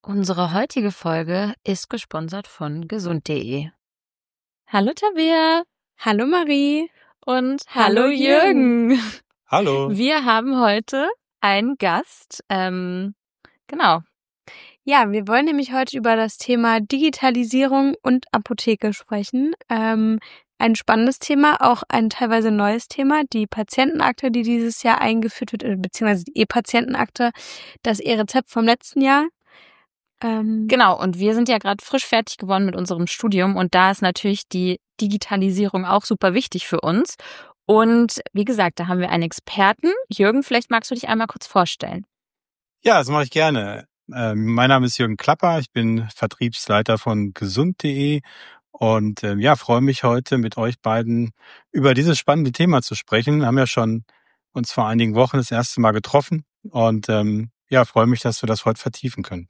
Unsere heutige Folge ist gesponsert von gesund.de. Hallo Tabea. Hallo Marie. Und hallo Jürgen. Hallo. Wir haben heute einen Gast. Genau. Ja, wir wollen nämlich heute über das Thema Digitalisierung und Apotheke sprechen. Ein spannendes Thema, auch ein teilweise neues Thema, die Patientenakte, die dieses Jahr eingeführt wird, beziehungsweise die E-Patientenakte, das E-Rezept vom letzten Jahr. Genau, und wir sind ja gerade frisch fertig geworden mit unserem Studium und da ist natürlich die Digitalisierung auch super wichtig für uns. Und wie gesagt, da haben wir einen Experten. Jürgen, vielleicht magst du dich einmal kurz vorstellen. Ja, das mache ich gerne. Mein Name ist Jürgen Klapper, ich bin Vertriebsleiter von gesund.de und freue mich heute mit euch beiden über dieses spannende Thema zu sprechen. Wir haben ja schon uns vor einigen Wochen das erste Mal getroffen und freue mich, dass wir das heute vertiefen können.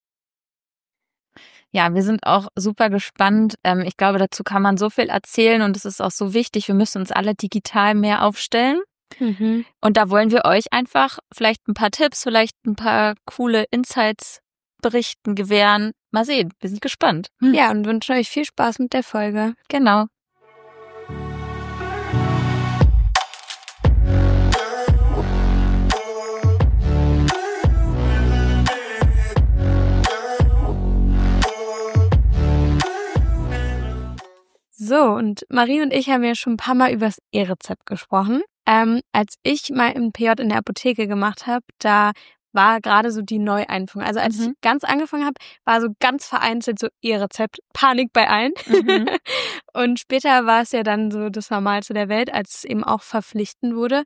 Ja, wir sind auch super gespannt. Ich glaube, dazu kann man so viel erzählen und es ist auch so wichtig. Wir müssen uns alle digital mehr aufstellen. Mhm. Und da wollen wir euch einfach vielleicht ein paar Tipps, vielleicht ein paar coole Insights berichten, gewähren. Mal sehen, wir sind gespannt. Ja, und wünschen euch viel Spaß mit der Folge. Genau. So, und Marie und ich haben ja schon ein paar Mal über das E-Rezept gesprochen. Als ich mal im PJ in der Apotheke gemacht habe, da war gerade so die Neueinführung. Also als ich ganz angefangen habe, war so ganz vereinzelt so E-Rezept, Panik bei allen. Und später war es ja dann so das Normalste der Welt, als es eben auch verpflichtend wurde.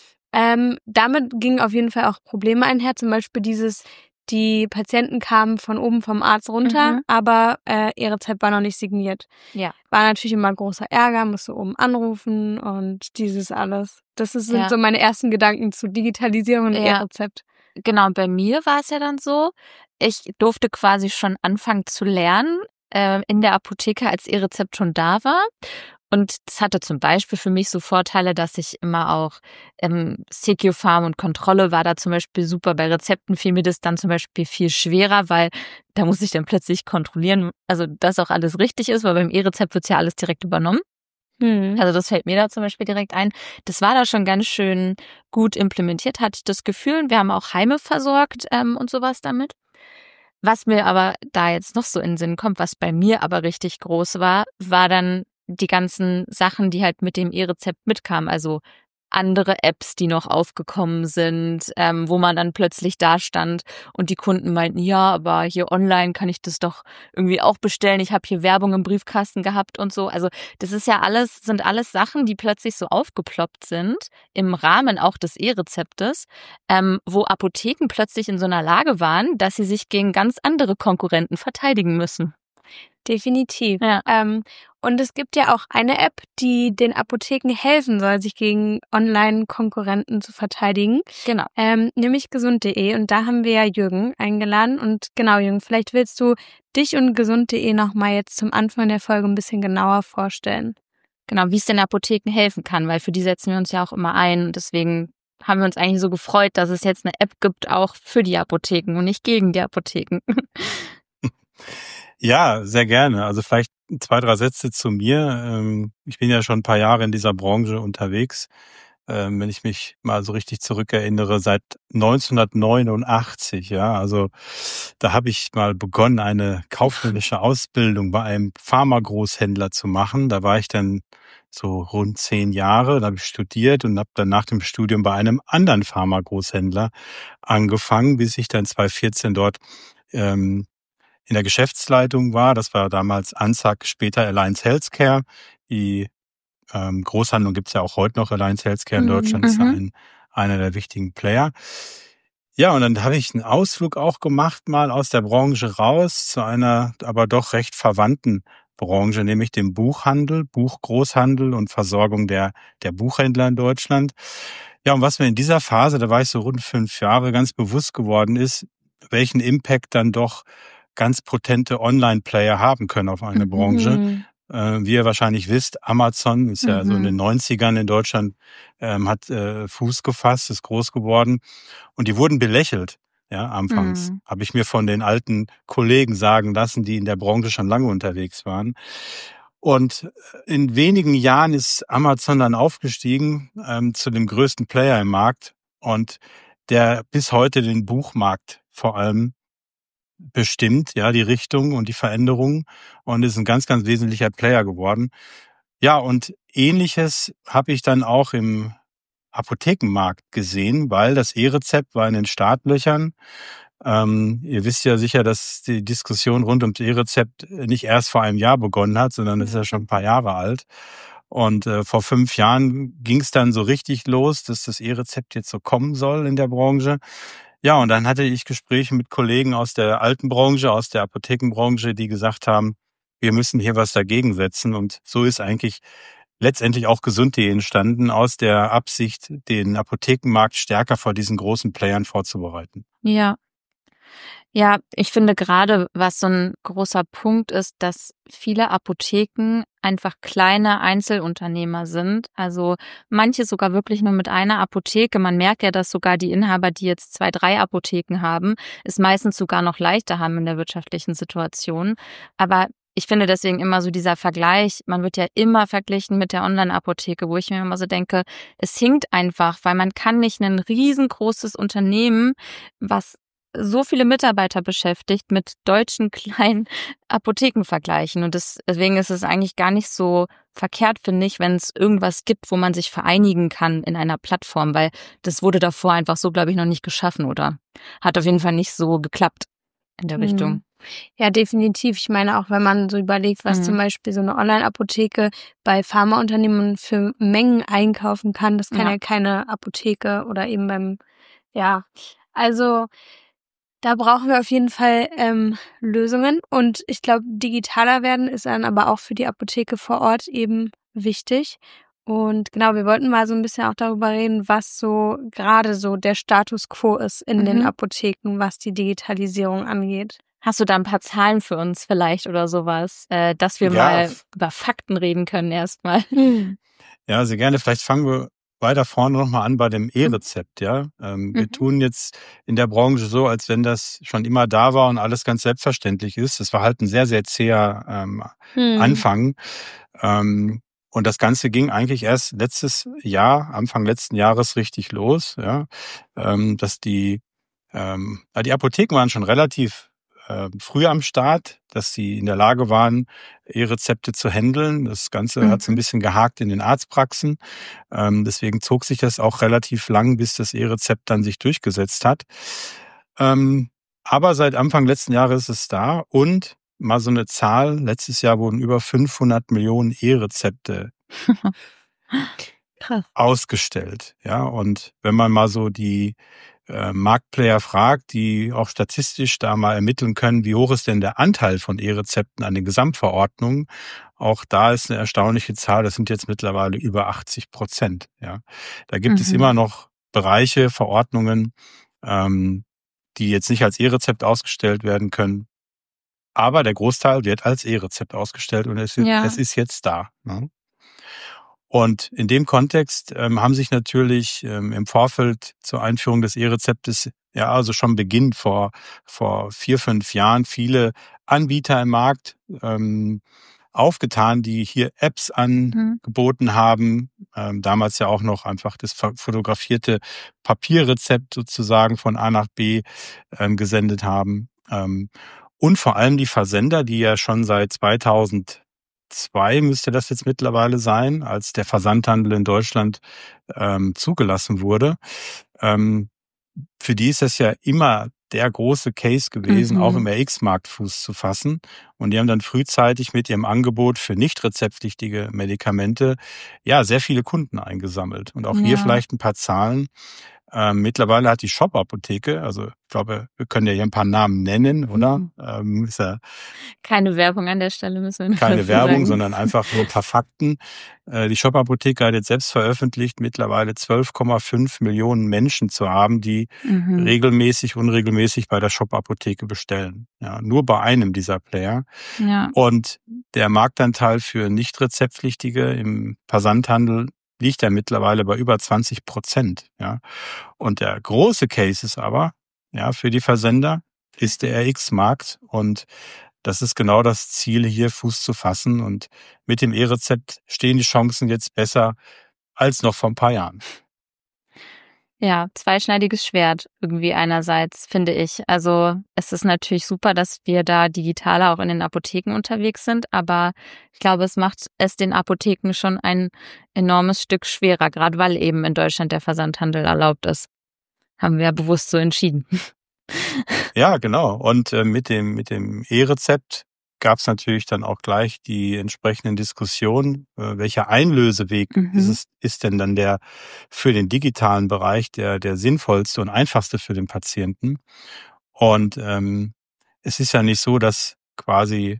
Damit gingen auf jeden Fall auch Probleme einher, zum Beispiel die Patienten kamen von oben vom Arzt runter, aber ihr Rezept war noch nicht signiert. Ja. War natürlich immer großer Ärger, musste oben anrufen und dieses alles. Sind so meine ersten Gedanken zu Digitalisierung und E-Rezept. Genau, bei mir war es ja dann so, ich durfte quasi schon anfangen zu lernen in der Apotheke, als E-Rezept schon da war. Und das hatte zum Beispiel für mich so Vorteile, dass ich immer auch CQ-Farm und Kontrolle war da zum Beispiel super. Bei Rezepten fiel mir das dann zum Beispiel viel schwerer, weil da muss ich dann plötzlich kontrollieren, also dass auch alles richtig ist, weil beim E-Rezept wird ja alles direkt übernommen. Also das fällt mir da zum Beispiel direkt ein. Das war da schon ganz schön gut implementiert, hatte ich das Gefühl. Wir haben auch Heime versorgt und sowas damit. Was mir aber da jetzt noch so in den Sinn kommt, was bei mir aber richtig groß war dann die ganzen Sachen, die halt mit dem E-Rezept mitkamen, also andere Apps, die noch aufgekommen sind, wo man dann plötzlich da stand und die Kunden meinten, ja, aber hier online kann ich das doch irgendwie auch bestellen. Ich habe hier Werbung im Briefkasten gehabt und so. Also das sind alles Sachen, die plötzlich so aufgeploppt sind im Rahmen auch des E-Rezeptes, wo Apotheken plötzlich in so einer Lage waren, dass sie sich gegen ganz andere Konkurrenten verteidigen müssen. Definitiv. Ja. Und es gibt ja auch eine App, die den Apotheken helfen soll, sich gegen Online-Konkurrenten zu verteidigen. Genau. Nämlich gesund.de. Und da haben wir ja Jürgen eingeladen. Und genau, Jürgen, vielleicht willst du dich und gesund.de nochmal jetzt zum Anfang der Folge ein bisschen genauer vorstellen. Genau, wie es den Apotheken helfen kann, weil für die setzen wir uns ja auch immer ein. Und deswegen haben wir uns eigentlich so gefreut, dass es jetzt eine App gibt, auch für die Apotheken und nicht gegen die Apotheken. Ja, sehr gerne. Also vielleicht 2, 3 Sätze zu mir. Ich bin ja schon ein paar Jahre in dieser Branche unterwegs. Wenn ich mich mal so richtig zurückerinnere, seit 1989, ja. Also da habe ich mal begonnen, eine kaufmännische Ausbildung bei einem Pharmagroßhändler zu machen. Da war ich dann so rund 10 Jahre. Da habe ich studiert und habe dann nach dem Studium bei einem anderen Pharmagroßhändler angefangen, bis ich dann 2014 dort in der Geschäftsleitung war. Das war damals ANZAC, später Alliance Healthcare. Die Großhandlung gibt's ja auch heute noch. Alliance Healthcare in Deutschland ist ja einer der wichtigen Player. Ja, und dann habe ich einen Ausflug auch gemacht, mal aus der Branche raus zu einer aber doch recht verwandten Branche, nämlich dem Buchhandel, Buchgroßhandel und Versorgung der Buchhändler in Deutschland. Ja, und was mir in dieser Phase, da war ich so rund 5 Jahre, ganz bewusst geworden ist, welchen Impact dann doch ganz potente Online-Player haben können auf eine Branche. Wie ihr wahrscheinlich wisst, Amazon ist ja so in den 90ern in Deutschland, hat Fuß gefasst, ist groß geworden und die wurden belächelt. Ja, anfangs habe ich mir von den alten Kollegen sagen lassen, die in der Branche schon lange unterwegs waren. Und in wenigen Jahren ist Amazon dann aufgestiegen zu dem größten Player im Markt und der bis heute den Buchmarkt vor allem bestimmt, ja, die Richtung und die Veränderung und ist ein ganz, ganz wesentlicher Player geworden. Ja, und Ähnliches habe ich dann auch im Apothekenmarkt gesehen, weil das E-Rezept war in den Startlöchern. Ihr wisst ja sicher, dass die Diskussion rund ums E-Rezept nicht erst vor einem Jahr begonnen hat, sondern es ist ja schon ein paar Jahre alt. Und vor 5 Jahren ging es dann so richtig los, dass das E-Rezept jetzt so kommen soll in der Branche. Ja, und dann hatte ich Gespräche mit Kollegen aus der alten Branche, aus der Apothekenbranche, die gesagt haben, wir müssen hier was dagegen setzen. Und so ist eigentlich letztendlich auch Gesund.de entstanden, aus der Absicht, den Apothekenmarkt stärker vor diesen großen Playern vorzubereiten. Ja. Ja, ich finde gerade, was so ein großer Punkt ist, dass viele Apotheken einfach kleine Einzelunternehmer sind. Also manche sogar wirklich nur mit einer Apotheke. Man merkt ja, dass sogar die Inhaber, die jetzt 2, 3 Apotheken haben, es meistens sogar noch leichter haben in der wirtschaftlichen Situation. Aber ich finde deswegen immer so dieser Vergleich, man wird ja immer verglichen mit der Online-Apotheke, wo ich mir immer so denke, es hinkt einfach, weil man kann nicht ein riesengroßes Unternehmen, was so viele Mitarbeiter beschäftigt, mit deutschen kleinen Apotheken vergleichen. Und deswegen ist es eigentlich gar nicht so verkehrt, finde ich, wenn es irgendwas gibt, wo man sich vereinigen kann in einer Plattform, weil das wurde davor einfach so, glaube ich, noch nicht geschaffen oder hat auf jeden Fall nicht so geklappt in der Richtung. Ja, definitiv. Ich meine, auch wenn man so überlegt, was zum Beispiel so eine Online-Apotheke bei Pharmaunternehmen für Mengen einkaufen kann, das kann ja keine Apotheke oder eben also da brauchen wir auf jeden Fall Lösungen. Und ich glaube, digitaler werden ist dann aber auch für die Apotheke vor Ort eben wichtig. Und genau, wir wollten mal so ein bisschen auch darüber reden, was so gerade so der Status quo ist in den Apotheken, was die Digitalisierung angeht. Hast du da ein paar Zahlen für uns vielleicht oder sowas, dass wir mal über Fakten reden können erstmal? Ja, sehr gerne. Vielleicht fangen wir weiter vorne nochmal an bei dem E-Rezept, ja. Wir tun jetzt in der Branche so, als wenn das schon immer da war und alles ganz selbstverständlich ist. Das war halt ein sehr, sehr zäher Anfang. Und das Ganze ging eigentlich erst Anfang letzten Jahres richtig los, ja. Dass die Apotheken waren schon relativ früh am Start, dass sie in der Lage waren, E-Rezepte zu handeln. Das Ganze hat so ein bisschen gehakt in den Arztpraxen. Deswegen zog sich das auch relativ lang, bis das E-Rezept dann sich durchgesetzt hat. Aber seit Anfang letzten Jahres ist es da und mal so eine Zahl, letztes Jahr wurden über 500 Millionen E-Rezepte ausgestellt. Ja, und wenn man mal so die Marktplayer fragt, die auch statistisch da mal ermitteln können, wie hoch ist denn der Anteil von E-Rezepten an den Gesamtverordnungen. Auch da ist eine erstaunliche Zahl, das sind jetzt mittlerweile über 80%. Ja. Da gibt es immer noch Bereiche, Verordnungen, die jetzt nicht als E-Rezept ausgestellt werden können. Aber der Großteil wird als E-Rezept ausgestellt und es ist jetzt da. Ne? Und in dem Kontext haben sich natürlich im Vorfeld zur Einführung des E-Rezeptes, also schon beginnt vor 4, 5 Jahren, viele Anbieter im Markt aufgetan, die hier Apps angeboten haben. Damals ja auch noch einfach das fotografierte Papierrezept sozusagen von A nach B gesendet haben. Und vor allem die Versender, die ja schon seit 2002 müsste das jetzt mittlerweile sein, als der Versandhandel in Deutschland zugelassen wurde. Für die ist das ja immer der große Case gewesen, auch im RX-Markt Fuß zu fassen. Und die haben dann frühzeitig mit ihrem Angebot für nicht rezeptpflichtige Medikamente sehr viele Kunden eingesammelt. Und auch hier vielleicht ein paar Zahlen. Mittlerweile hat die Shop-Apotheke, also ich glaube, wir können ja hier ein paar Namen nennen, oder? Keine Werbung an der Stelle müssen wir nicht Keine Werbung, sagen. sondern einfach nur ein paar Fakten. Die Shop-Apotheke hat jetzt selbst veröffentlicht, mittlerweile 12,5 Millionen Menschen zu haben, die regelmäßig, unregelmäßig bei der Shop-Apotheke bestellen. Ja, nur bei einem dieser Player. Ja. Und der Marktanteil für nicht rezeptpflichtige im Versandhandel liegt ja mittlerweile bei über 20%. Ja. Und der große Case ist aber, ja, für die Versender ist der RX-Markt. Und das ist genau das Ziel, hier Fuß zu fassen. Und mit dem E-Rezept stehen die Chancen jetzt besser als noch vor ein paar Jahren. Ja, zweischneidiges Schwert irgendwie einerseits, finde ich. Also es ist natürlich super, dass wir da digitaler auch in den Apotheken unterwegs sind, aber ich glaube, es macht es den Apotheken schon ein enormes Stück schwerer, gerade weil eben in Deutschland der Versandhandel erlaubt ist. Haben wir ja bewusst so entschieden. Ja, genau. Und mit dem E-Rezept gab es natürlich dann auch gleich die entsprechenden Diskussionen, welcher Einlöseweg ist denn dann der für den digitalen Bereich der sinnvollste und einfachste für den Patienten. Und es ist ja nicht so, dass quasi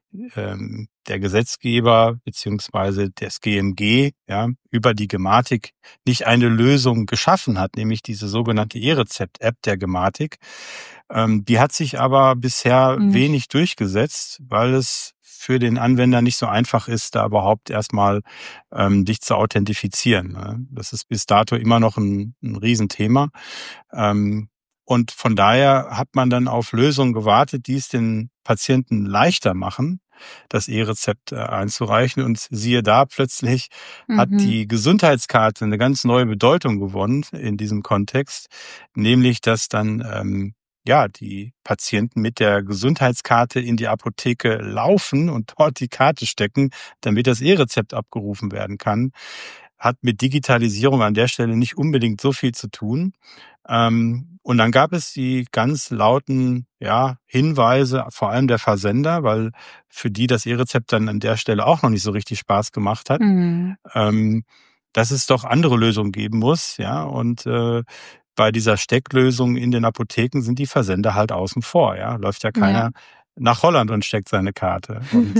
der Gesetzgeber beziehungsweise das GMG ja über die Gematik nicht eine Lösung geschaffen hat, nämlich diese sogenannte E-Rezept-App der Gematik. Die hat sich aber bisher wenig durchgesetzt, weil es für den Anwender nicht so einfach ist, da überhaupt erstmal dich zu authentifizieren. Ne? Das ist bis dato immer noch ein Riesenthema. Und von daher hat man dann auf Lösungen gewartet, die es den Patienten leichter machen, das E-Rezept einzureichen. Und siehe da, plötzlich hat die Gesundheitskarte eine ganz neue Bedeutung gewonnen in diesem Kontext, nämlich dass dann die Patienten mit der Gesundheitskarte in die Apotheke laufen und dort die Karte stecken, damit das E-Rezept abgerufen werden kann. Hat mit Digitalisierung an der Stelle nicht unbedingt so viel zu tun. Und dann gab es die ganz lauten Hinweise, vor allem der Versender, weil für die das E-Rezept dann an der Stelle auch noch nicht so richtig Spaß gemacht hat, dass es doch andere Lösungen geben muss. Ja, und bei dieser Stecklösung in den Apotheken sind die Versender halt außen vor. Ja, läuft ja keiner nach Holland und steckt seine Karte.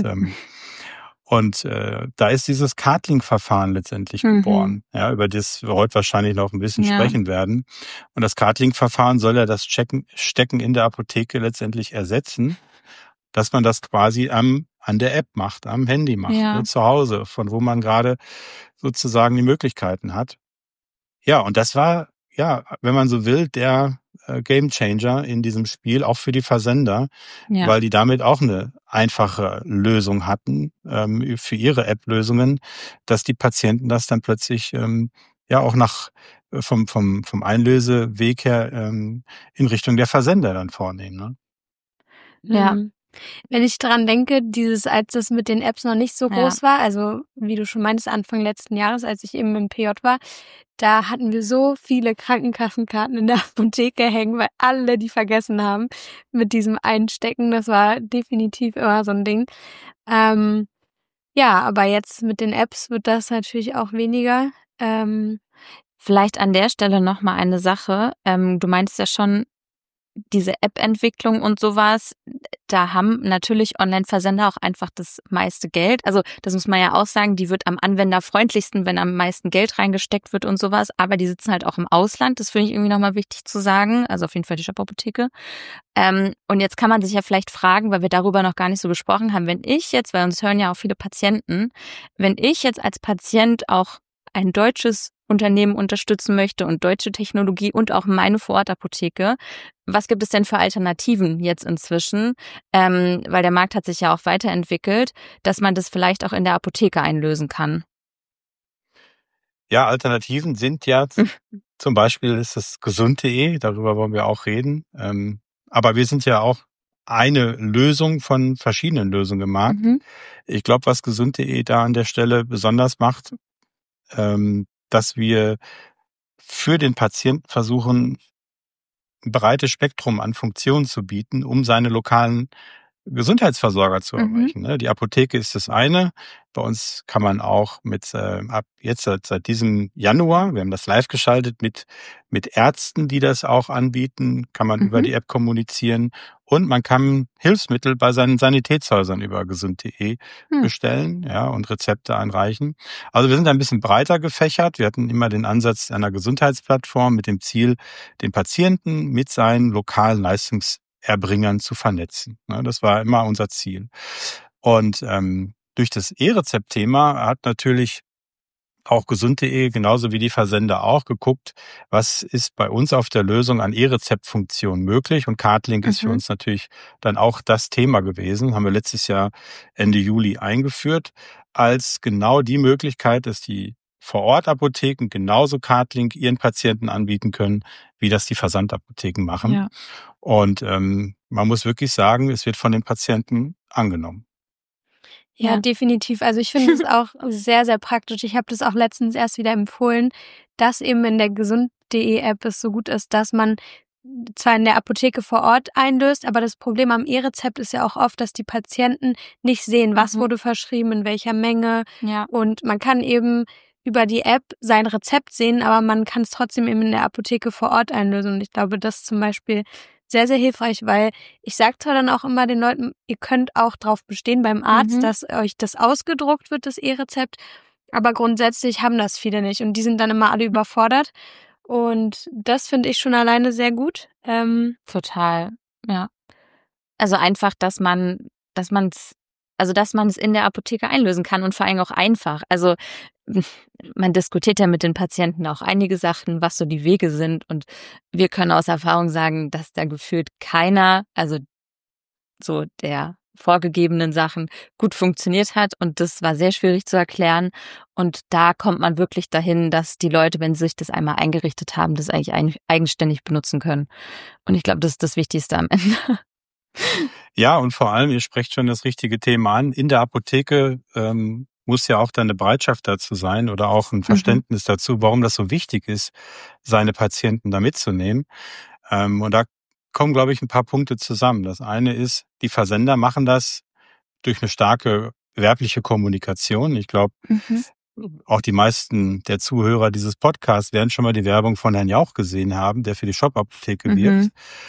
Und da ist dieses Cardlink-Verfahren letztendlich geboren, ja, über das wir heute wahrscheinlich noch ein bisschen sprechen werden. Und das Cardlink-Verfahren soll ja das Stecken in der Apotheke letztendlich ersetzen, dass man das quasi an der App macht, am Handy macht, zu Hause, von wo man gerade sozusagen die Möglichkeiten hat. Ja, und das war, wenn man so will, der Gamechanger in diesem Spiel, auch für die Versender, weil die damit auch eine einfache Lösung hatten für ihre App-Lösungen, dass die Patienten das dann plötzlich auch vom Einlöseweg her in Richtung der Versender dann vornehmen. Ne? Ja. Wenn ich dran denke, als es mit den Apps noch nicht so groß war, also wie du schon meintest, Anfang letzten Jahres, als ich eben im PJ war, da hatten wir so viele Krankenkassenkarten in der Apotheke hängen, weil alle die vergessen haben mit diesem Einstecken. Das war definitiv immer so ein Ding. Aber jetzt mit den Apps wird das natürlich auch weniger. Vielleicht an der Stelle nochmal eine Sache. Du meintest ja schon, diese App-Entwicklung und sowas, da haben natürlich Online-Versender auch einfach das meiste Geld. Also das muss man ja auch sagen, die wird am anwenderfreundlichsten, wenn am meisten Geld reingesteckt wird und sowas. Aber die sitzen halt auch im Ausland. Das finde ich irgendwie nochmal wichtig zu sagen. Also auf jeden Fall die Shop-Apotheke. Und jetzt kann man sich ja vielleicht fragen, weil wir darüber noch gar nicht so gesprochen haben, wenn ich jetzt, weil uns hören ja auch viele Patienten, wenn ich jetzt als Patient auch ein deutsches Unternehmen unterstützen möchte und deutsche Technologie und auch meine Vorortapotheke. Was gibt es denn für Alternativen jetzt inzwischen? Weil der Markt hat sich ja auch weiterentwickelt, dass man das vielleicht auch in der Apotheke einlösen kann. Ja, Alternativen sind ja zum Beispiel ist das gesund.de, darüber wollen wir auch reden. Aber wir sind ja auch eine Lösung von verschiedenen Lösungen im Markt. Ich glaube, was gesund.de da an der Stelle besonders macht, dass wir für den Patienten versuchen, ein breites Spektrum an Funktionen zu bieten, um seine lokalen Gesundheitsversorger zu erreichen. Die Apotheke ist das eine. Bei uns kann man auch ab jetzt seit diesem Januar, wir haben das live geschaltet mit Ärzten, die das auch anbieten, kann man über die App kommunizieren und man kann Hilfsmittel bei seinen Sanitätshäusern über gesund.de bestellen, und Rezepte einreichen. Also wir sind ein bisschen breiter gefächert. Wir hatten immer den Ansatz einer Gesundheitsplattform mit dem Ziel, den Patienten mit seinen lokalen Leistungserbringern zu vernetzen. Das war immer unser Ziel. Und durch das E-Rezept-Thema hat natürlich auch gesund.de, genauso wie die Versender auch, geguckt, was ist bei uns auf der Lösung an E-Rezept-Funktion möglich. Und Cardlink ist für uns natürlich dann auch das Thema gewesen. Haben wir letztes Jahr Ende Juli eingeführt, als genau die Möglichkeit, dass die Vor-Ort-Apotheken genauso Cardlink ihren Patienten anbieten können, wie das die Versandapotheken machen. Ja. Und man muss wirklich sagen, es wird von den Patienten angenommen. Ja, definitiv. Also ich finde es auch sehr, sehr praktisch. Ich habe das auch letztens erst wieder empfohlen, dass eben in der gesund.de App es so gut ist, dass man zwar in der Apotheke vor Ort einlöst, aber das Problem am E-Rezept ist ja auch oft, dass die Patienten nicht sehen, was wurde verschrieben, in welcher Menge. Ja. Und man kann eben über die App sein Rezept sehen, aber man kann es trotzdem eben in der Apotheke vor Ort einlösen. Und ich glaube, das ist zum Beispiel sehr, sehr hilfreich, weil ich sage zwar dann auch immer den Leuten, ihr könnt auch drauf bestehen beim Arzt, dass euch das ausgedruckt wird, das E-Rezept, aber grundsätzlich haben das viele nicht und die sind dann immer alle überfordert und das finde ich schon alleine sehr gut. Total, ja. Also einfach, dass man es in der Apotheke einlösen kann und vor allem auch einfach. Also man diskutiert ja mit den Patienten auch einige Sachen, was so die Wege sind. Und wir können aus Erfahrung sagen, dass da gefühlt keiner, also so der vorgegebenen Sachen, gut funktioniert hat. Und das war sehr schwierig zu erklären. Und da kommt man wirklich dahin, dass die Leute, wenn sie sich das einmal eingerichtet haben, das eigentlich eigenständig benutzen können. Und ich glaube, das ist das Wichtigste am Ende. Ja, und vor allem, ihr sprecht schon das richtige Thema an. In der Apotheke muss ja auch dann eine Bereitschaft dazu sein oder auch ein Verständnis dazu, warum das so wichtig ist, seine Patienten da mitzunehmen. Und da kommen, glaube ich, ein paar Punkte zusammen. Das eine ist, die Versender machen das durch eine starke werbliche Kommunikation. Ich glaube, auch die meisten der Zuhörer dieses Podcasts werden schon mal die Werbung von Herrn Jauch gesehen haben, der für die Shop-Apotheke wirbt.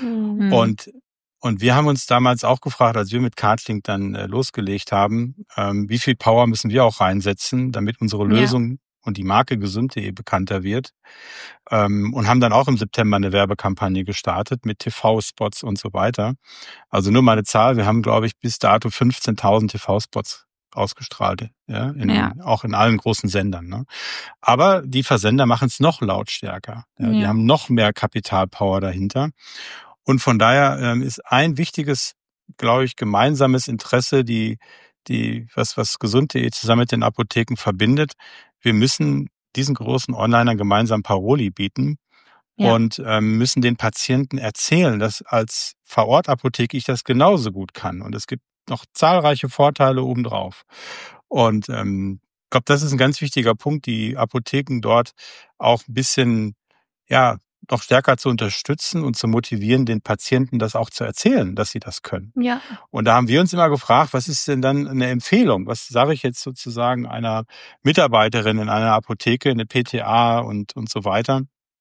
Und wir haben uns damals auch gefragt, als wir mit Cardlink dann losgelegt haben, wie viel Power müssen wir auch reinsetzen, damit unsere Lösung und die Marke gesund.de bekannter wird. Und haben dann auch im September eine Werbekampagne gestartet mit TV-Spots und so weiter. Also nur mal eine Zahl, wir haben, glaube ich, bis dato 15.000 TV-Spots ausgestrahlt, auch in allen großen Sendern. Ne? Aber die Versender machen es noch lautstärker. Ja? Die haben noch mehr Kapitalpower dahinter. Und von daher ist ein wichtiges, glaube ich, gemeinsames Interesse, was gesund.de zusammen mit den Apotheken verbindet. Wir müssen diesen großen Onlinern gemeinsam Paroli bieten und müssen den Patienten erzählen, dass als Vor-Ort-Apotheke ich das genauso gut kann. Und es gibt noch zahlreiche Vorteile obendrauf. Und ich glaube, das ist ein ganz wichtiger Punkt, die Apotheken dort auch ein bisschen, noch stärker zu unterstützen und zu motivieren, den Patienten das auch zu erzählen, dass sie das können. Ja. Und da haben wir uns immer gefragt, was ist denn dann eine Empfehlung? Was sage ich jetzt sozusagen einer Mitarbeiterin in einer Apotheke, eine PTA und so weiter,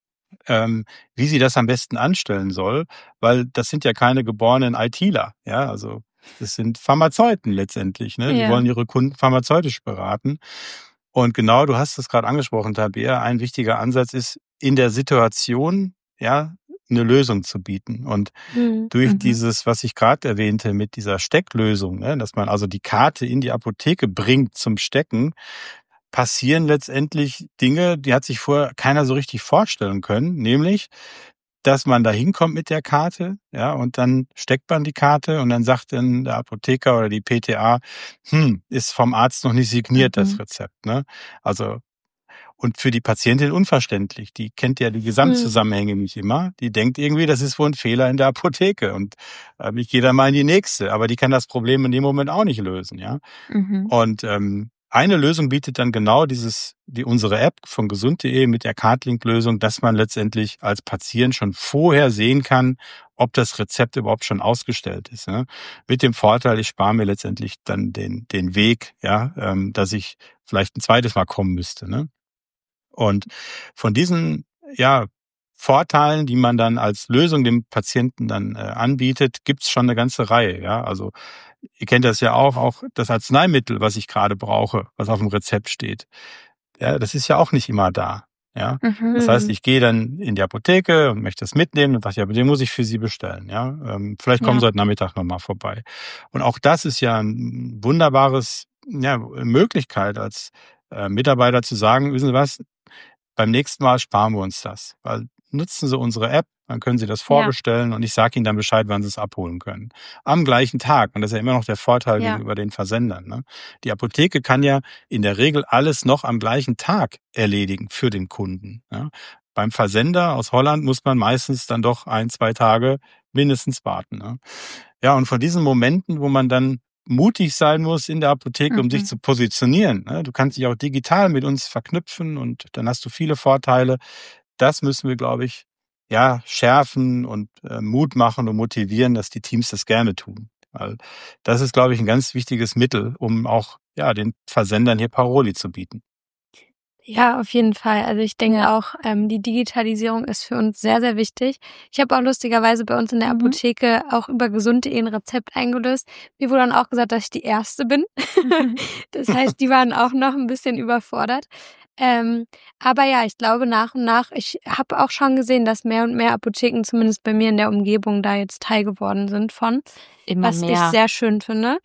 wie sie das am besten anstellen soll? Weil das sind ja keine geborenen ITler, also das sind Pharmazeuten letztendlich, ne? Die wollen ihre Kunden pharmazeutisch beraten. Und genau, du hast es gerade angesprochen, Tabea, ein wichtiger Ansatz ist, in der Situation, eine Lösung zu bieten. Und durch dieses, was ich gerade erwähnte, mit dieser Stecklösung, dass man also die Karte in die Apotheke bringt zum Stecken, passieren letztendlich Dinge, die hat sich vorher keiner so richtig vorstellen können, nämlich, dass man da hinkommt mit der Karte, und dann steckt man die Karte und dann sagt dann der Apotheker oder die PTA, ist vom Arzt noch nicht signiert, das Rezept, ne? Also, und für die Patientin unverständlich. Die kennt ja die Gesamtzusammenhänge nicht immer. Die denkt irgendwie, das ist wohl ein Fehler in der Apotheke und ich gehe dann mal in die nächste. Aber die kann das Problem in dem Moment auch nicht lösen, Und eine Lösung bietet dann genau unsere App von gesund.de mit der Cardlink-Lösung, dass man letztendlich als Patient schon vorher sehen kann, ob das Rezept überhaupt schon ausgestellt ist. Ne? Mit dem Vorteil, ich spare mir letztendlich dann den Weg, dass ich vielleicht ein zweites Mal kommen müsste. Ne? Und von diesen, Vorteilen, die man dann als Lösung dem Patienten dann anbietet, gibt's schon eine ganze Reihe. Also ihr kennt das ja auch das Arzneimittel, was ich gerade brauche, was auf dem Rezept steht. Das ist ja auch nicht immer da. Das heißt, ich gehe dann in die Apotheke und möchte das mitnehmen und dachte, aber den muss ich für Sie bestellen. Vielleicht kommen Sie heute Nachmittag nochmal vorbei. Und auch das ist ja ein wunderbares Möglichkeit als Mitarbeiter zu sagen, wissen Sie was, beim nächsten Mal sparen wir uns das. Weil nutzen Sie unsere App, dann können Sie das vorbestellen und ich sage Ihnen dann Bescheid, wann Sie es abholen können. Am gleichen Tag. Und das ist ja immer noch der Vorteil gegenüber den Versendern. Ne? Die Apotheke kann ja in der Regel alles noch am gleichen Tag erledigen für den Kunden. Ja? Beim Versender aus Holland muss man meistens dann doch 1-2 Tage mindestens warten. Ne? Ja, und von diesen Momenten, wo man dann mutig sein muss in der Apotheke, um sich zu positionieren. Ne? Du kannst dich auch digital mit uns verknüpfen und dann hast du viele Vorteile. Das müssen wir, glaube ich, schärfen und Mut machen und motivieren, dass die Teams das gerne tun. Weil das ist, glaube ich, ein ganz wichtiges Mittel, um auch den Versendern hier Paroli zu bieten. Ja, auf jeden Fall. Also ich denke auch, die Digitalisierung ist für uns sehr, sehr wichtig. Ich habe auch lustigerweise bei uns in der Apotheke auch über gesund.de ein Rezept eingelöst. Mir wurde dann auch gesagt, dass ich die Erste bin. Das heißt, die waren auch noch ein bisschen überfordert. Aber ja, ich glaube nach und nach, ich habe auch schon gesehen, dass mehr und mehr Apotheken, zumindest bei mir in der Umgebung, da jetzt Teil geworden sind von, Immer was mehr. ich sehr schön finde.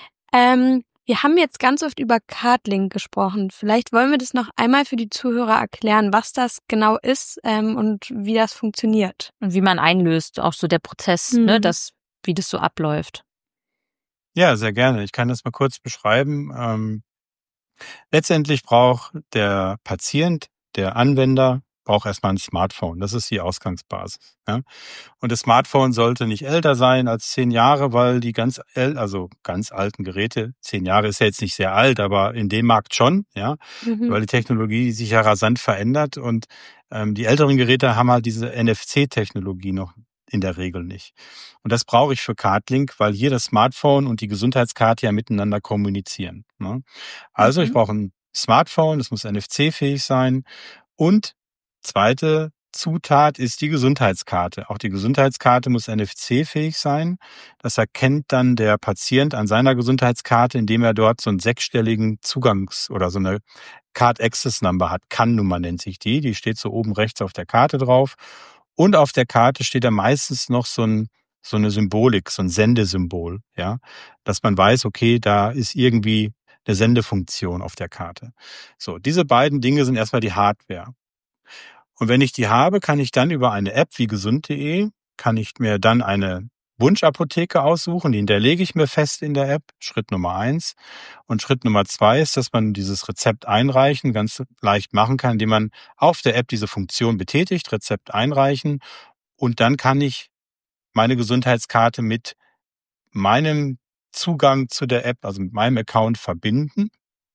Wir haben jetzt ganz oft über Cardlink gesprochen. Vielleicht wollen wir das noch einmal für die Zuhörer erklären, was das genau ist und wie das funktioniert. Und wie man einlöst, auch so der Prozess, ne, wie das so abläuft. Ja, sehr gerne. Ich kann das mal kurz beschreiben. Letztendlich braucht der Patient, der Anwender, braucht erstmal ein Smartphone. Das ist die Ausgangsbasis. Ja? Und das Smartphone sollte nicht älter sein als 10 Jahre, weil die ganz alten Geräte, 10 Jahre ist ja jetzt nicht sehr alt, aber in dem Markt schon, ja, weil die Technologie sich ja rasant verändert und die älteren Geräte haben halt diese NFC-Technologie noch in der Regel nicht. Und das brauche ich für Cardlink, weil hier das Smartphone und die Gesundheitskarte ja miteinander kommunizieren. Ne? Also ich brauche ein Smartphone, das muss NFC-fähig sein und zweite Zutat ist die Gesundheitskarte. Auch die Gesundheitskarte muss NFC-fähig sein. Das erkennt dann der Patient an seiner Gesundheitskarte, indem er dort so einen 6-stelligen Zugangs- oder so eine Card Access Number hat. CAN-Nummer nennt sich die. Die steht so oben rechts auf der Karte drauf. Und auf der Karte steht da meistens noch so eine Symbolik, so ein Sendesymbol, ja, dass man weiß, okay, da ist irgendwie eine Sendefunktion auf der Karte. So, diese beiden Dinge sind erstmal die Hardware. Und wenn ich die habe, kann ich dann über eine App wie gesund.de, kann ich mir dann eine Wunschapotheke aussuchen, die hinterlege ich mir fest in der App, Schritt Nummer 1. Und Schritt Nummer 2 ist, dass man dieses Rezept einreichen ganz leicht machen kann, indem man auf der App diese Funktion betätigt, Rezept einreichen. Und dann kann ich meine Gesundheitskarte mit meinem Zugang zu der App, also mit meinem Account verbinden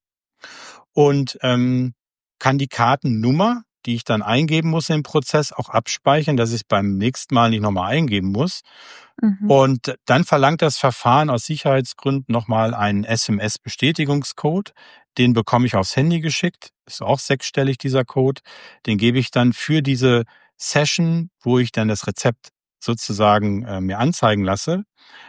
und kann die Kartennummer, die ich dann eingeben muss im Prozess, auch abspeichern, dass ich es beim nächsten Mal nicht nochmal eingeben muss. Und dann verlangt das Verfahren aus Sicherheitsgründen nochmal einen SMS-Bestätigungscode. Den bekomme ich aufs Handy geschickt. Ist auch 6-stellig, dieser Code. Den gebe ich dann für diese Session, wo ich dann das Rezept sozusagen mir anzeigen lasse,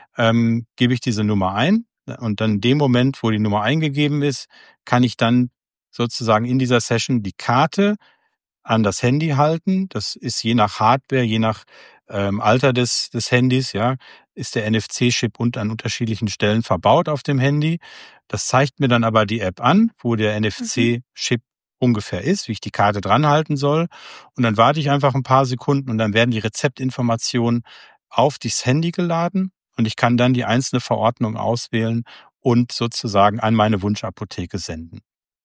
gebe ich diese Nummer ein. Und dann in dem Moment, wo die Nummer eingegeben ist, kann ich dann sozusagen in dieser Session die Karte an das Handy halten. Das ist je nach Hardware, je nach Alter des Handys, ja, ist der NFC-Chip an unterschiedlichen Stellen verbaut auf dem Handy. Das zeigt mir dann aber die App an, wo der NFC-Chip ungefähr ist, wie ich die Karte dran halten soll. Und dann warte ich einfach ein paar Sekunden und dann werden die Rezeptinformationen auf das Handy geladen und ich kann dann die einzelne Verordnung auswählen und sozusagen an meine Wunschapotheke senden.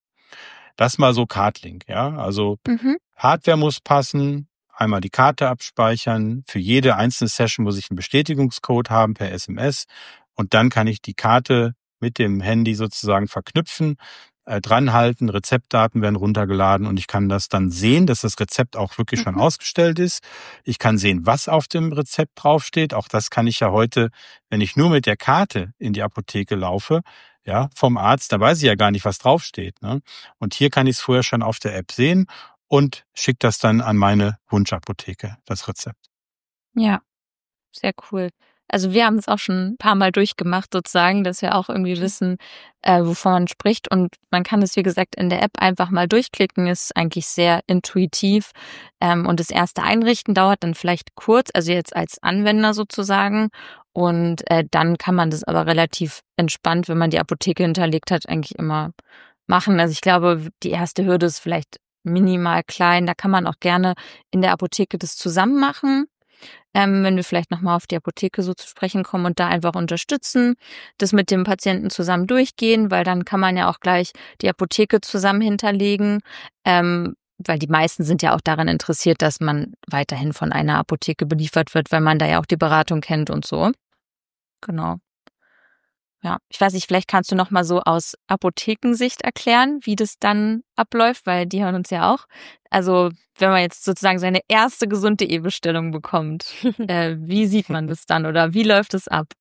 Das mal so Cardlink, ja. Also Hardware muss passen, einmal die Karte abspeichern. Für jede einzelne Session muss ich einen Bestätigungscode haben per SMS und dann kann ich die Karte mit dem Handy sozusagen verknüpfen, dranhalten, Rezeptdaten werden runtergeladen und ich kann das dann sehen, dass das Rezept auch wirklich schon ausgestellt ist. Ich kann sehen, was auf dem Rezept draufsteht. Auch das kann ich ja heute, wenn ich nur mit der Karte in die Apotheke laufe, ja, vom Arzt, da weiß ich ja gar nicht, was draufsteht. Ne? Und hier kann ich es vorher schon auf der App sehen und schicke das dann an meine Wunschapotheke, das Rezept. Ja, sehr cool. Also wir haben es auch schon ein paar Mal durchgemacht sozusagen, dass wir auch irgendwie wissen, wovon man spricht. Und man kann es, wie gesagt, in der App einfach mal durchklicken. Ist eigentlich sehr intuitiv. Und das erste Einrichten dauert dann vielleicht kurz, also jetzt als Anwender sozusagen. Und dann kann man das aber relativ entspannt, wenn man die Apotheke hinterlegt hat, eigentlich immer machen. Also ich glaube, die erste Hürde ist vielleicht minimal klein. Da kann man auch gerne in der Apotheke das zusammen machen. Wenn wir vielleicht nochmal auf die Apotheke so zu sprechen kommen und da einfach unterstützen, das mit dem Patienten zusammen durchgehen, weil dann kann man ja auch gleich die Apotheke zusammen hinterlegen, weil die meisten sind ja auch daran interessiert, dass man weiterhin von einer Apotheke beliefert wird, weil man da ja auch die Beratung kennt und so. Genau. Ja, ich weiß nicht, vielleicht kannst du noch mal so aus Apothekensicht erklären, wie das dann abläuft, weil die hören uns ja auch. Also wenn man jetzt sozusagen seine erste Gesund.de-Bestellung bekommt, wie sieht man das dann oder wie läuft es ab?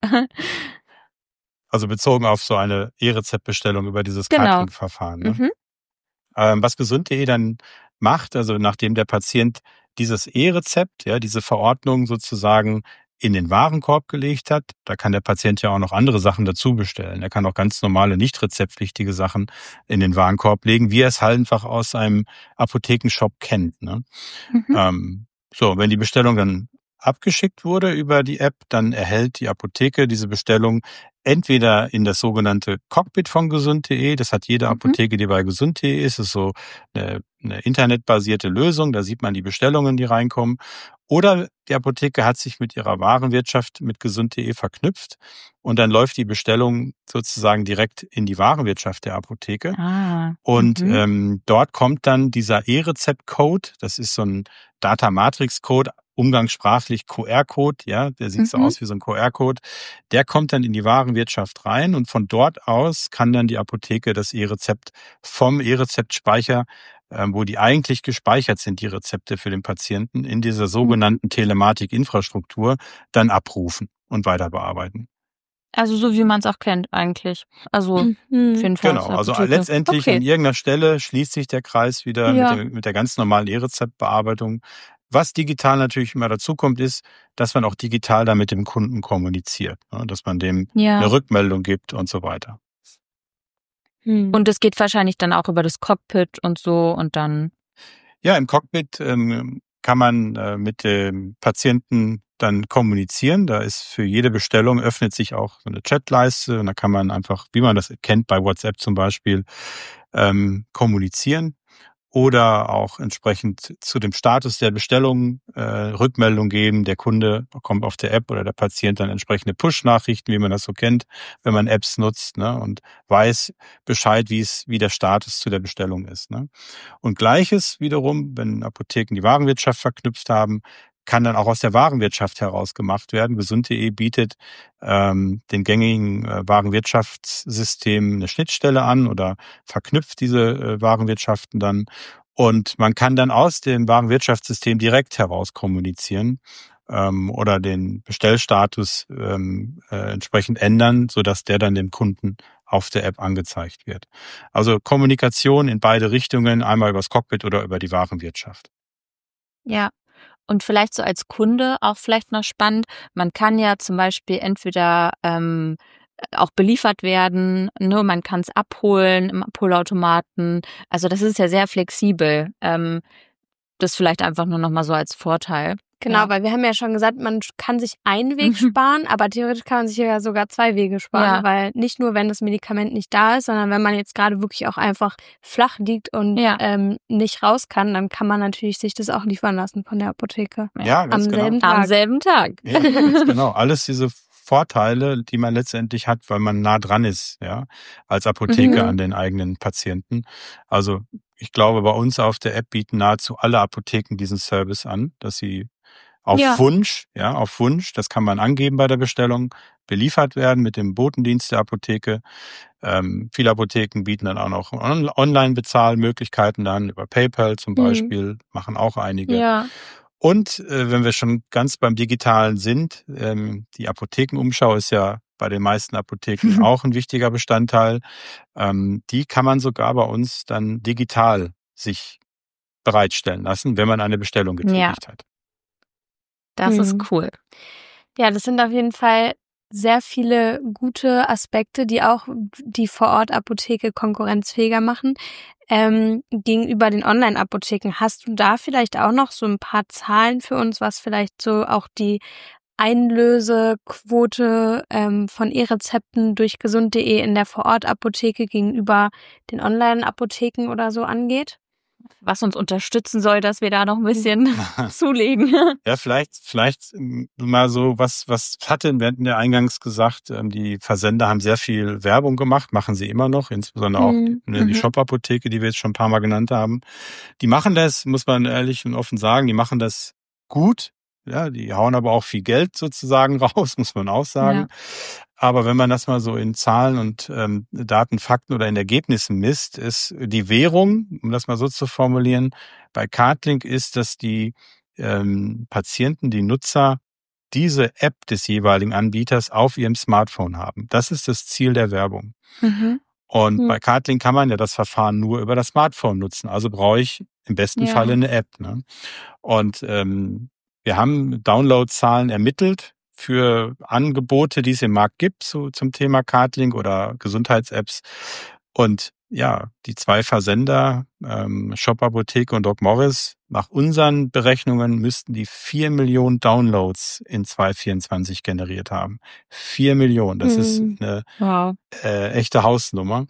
Also bezogen auf so eine E-Rezept-Bestellung über dieses Genau. Cardlink-Verfahren. Ne? Was gesund.de dann macht, also nachdem der Patient dieses E-Rezept, ja, diese Verordnung sozusagen in den Warenkorb gelegt hat, da kann der Patient ja auch noch andere Sachen dazu bestellen. Er kann auch ganz normale, nicht rezeptpflichtige Sachen in den Warenkorb legen, wie er es halt einfach aus seinem Apothekenshop kennt. Ne? So, wenn die Bestellung dann abgeschickt wurde über die App, dann erhält die Apotheke diese Bestellung entweder in das sogenannte Cockpit von gesund.de, das hat jede Apotheke, die bei gesund.de ist, ist so eine internetbasierte Lösung, da sieht man die Bestellungen, die reinkommen. Oder die Apotheke hat sich mit ihrer Warenwirtschaft mit gesund.de verknüpft und dann läuft die Bestellung sozusagen direkt in die Warenwirtschaft der Apotheke. Und dort kommt dann dieser E-Rezept-Code, das ist so ein Data-Matrix-Code, umgangssprachlich QR-Code, ja, der sieht so aus wie so ein QR-Code. Der kommt dann in die Warenwirtschaft rein und von dort aus kann dann die Apotheke das E-Rezept vom E-Rezeptspeicher, wo die eigentlich gespeichert sind, die Rezepte für den Patienten, in dieser sogenannten Telematik-Infrastruktur dann abrufen und weiter bearbeiten. Also so wie man es auch kennt eigentlich. Also auf jeden Fall. Genau, also letztendlich an irgendeiner Stelle schließt sich der Kreis wieder mit der ganz normalen E-Rezeptbearbeitung. Was digital natürlich immer dazu kommt, ist, dass man auch digital da mit dem Kunden kommuniziert, ne? Dass man dem eine Rückmeldung gibt und so weiter. Und es geht wahrscheinlich dann auch über das Cockpit und so und dann... Ja, im Cockpit kann man mit dem Patienten dann kommunizieren. Da ist für jede Bestellung öffnet sich auch so eine Chatleiste und da kann man einfach, wie man das kennt bei WhatsApp zum Beispiel, kommunizieren oder auch entsprechend zu dem Status der Bestellung Rückmeldung geben. Der Kunde bekommt auf der App oder der Patient dann entsprechende Push-Nachrichten, wie man das so kennt, wenn man Apps nutzt, ne, und weiß Bescheid, wie der Status zu der Bestellung ist. Ne. Und Gleiches wiederum, wenn Apotheken die Warenwirtschaft verknüpft haben, kann dann auch aus der Warenwirtschaft heraus gemacht werden. Gesund.de bietet den gängigen Warenwirtschaftssystemen eine Schnittstelle an oder verknüpft diese Warenwirtschaften dann. Und man kann dann aus dem Warenwirtschaftssystem direkt heraus kommunizieren oder den Bestellstatus entsprechend ändern, sodass der dann dem Kunden auf der App angezeigt wird. Also Kommunikation in beide Richtungen, einmal übers Cockpit oder über die Warenwirtschaft. Ja. Und vielleicht so als Kunde auch vielleicht noch spannend, man kann ja zum Beispiel entweder auch beliefert werden, ne? Man kann es abholen im Abholautomaten. Also das ist ja sehr flexibel. Das vielleicht einfach nur noch mal so als Vorteil. Genau, weil wir haben ja schon gesagt, man kann sich einen Weg sparen, aber theoretisch kann man sich ja sogar 2 Wege sparen, weil nicht nur, wenn das Medikament nicht da ist, sondern wenn man jetzt gerade wirklich auch einfach flach liegt und nicht raus kann, dann kann man natürlich sich das auch liefern lassen von der Apotheke. Ja, ganz Am selben Tag. Ja, ganz genau. Alles diese Vorteile, die man letztendlich hat, weil man nah dran ist, ja, als Apotheke an den eigenen Patienten. Also ich glaube, bei uns auf der App bieten nahezu alle Apotheken diesen Service an, dass sie auf Wunsch, das kann man angeben bei der Bestellung, beliefert werden mit dem Botendienst der Apotheke. Viele Apotheken bieten dann auch noch Online-Bezahlmöglichkeiten an, über PayPal zum Beispiel, machen auch einige. Ja. Und wenn wir schon ganz beim Digitalen sind, die Apothekenumschau ist ja bei den meisten Apotheken auch ein wichtiger Bestandteil. Die kann man sogar bei uns dann digital sich bereitstellen lassen, wenn man eine Bestellung getätigt hat. Das ist cool. Ja, das sind auf jeden Fall sehr viele gute Aspekte, die auch die Vorort-Apotheke konkurrenzfähiger machen. Gegenüber den Online-Apotheken, hast du da vielleicht auch noch so ein paar Zahlen für uns, was vielleicht so auch die Einlösequote von E-Rezepten durch gesund.de in der Vorortapotheke gegenüber den Online-Apotheken oder so angeht? Was uns unterstützen soll, dass wir da noch ein bisschen zulegen. Ja, vielleicht mal so, was wir hatten ja eingangs gesagt, die Versender haben sehr viel Werbung gemacht, machen sie immer noch, insbesondere auch die Shop-Apotheke, die wir jetzt schon ein paar Mal genannt haben. Die machen das, muss man ehrlich und offen sagen, die machen das gut. Ja, die hauen aber auch viel Geld sozusagen raus, muss man auch sagen. Ja. Aber wenn man das mal so in Zahlen und Daten, Fakten oder in Ergebnissen misst, ist die Währung, um das mal so zu formulieren, bei Cardlink ist, dass die Patienten, die Nutzer, diese App des jeweiligen Anbieters auf ihrem Smartphone haben. Das ist das Ziel der Werbung. Und bei Cardlink kann man ja das Verfahren nur über das Smartphone nutzen. Also brauche ich im besten Falle eine App. Ne? Und wir haben Downloadzahlen ermittelt für Angebote, die es im Markt gibt zum Thema Cardlink oder Gesundheits-Apps. Und ja, die 2 Versender, Shop-Apotheke und Doc Morris, nach unseren Berechnungen müssten die 4 Millionen Downloads in 2024 generiert haben. 4 Millionen, das ist eine echte Hausnummer.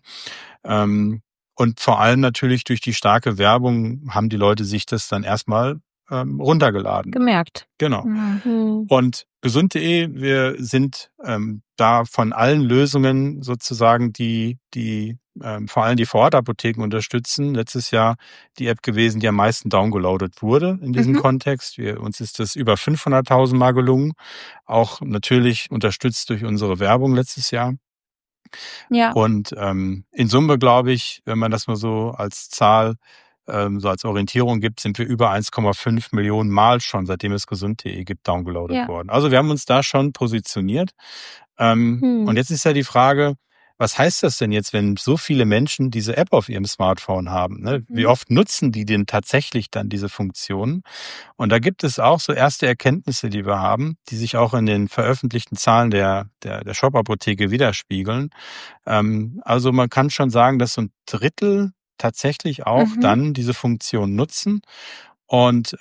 Und vor allem natürlich durch die starke Werbung haben die Leute sich das dann erstmal runtergeladen. Gemerkt. Genau. Und gesund.de, wir sind da von allen Lösungen sozusagen, die vor allem die Vorortapotheken unterstützen. Letztes Jahr die App gewesen, die am meisten downgeloadet wurde in diesem Kontext. Uns ist das über 500.000 Mal gelungen. Auch natürlich unterstützt durch unsere Werbung letztes Jahr. Ja. Und in Summe, glaube ich, wenn man das mal so als Zahl so als Orientierung gibt, sind wir über 1,5 Millionen Mal schon, seitdem es gesund.de gibt, downgeloadet worden. Also wir haben uns da schon positioniert. Und jetzt ist ja die Frage, was heißt das denn jetzt, wenn so viele Menschen diese App auf ihrem Smartphone haben? Ne? Wie oft nutzen die denn tatsächlich dann diese Funktionen? Und da gibt es auch so erste Erkenntnisse, die wir haben, die sich auch in den veröffentlichten Zahlen der Shop-Apotheke widerspiegeln. Also man kann schon sagen, dass so ein Drittel tatsächlich auch dann diese Funktion nutzen. Und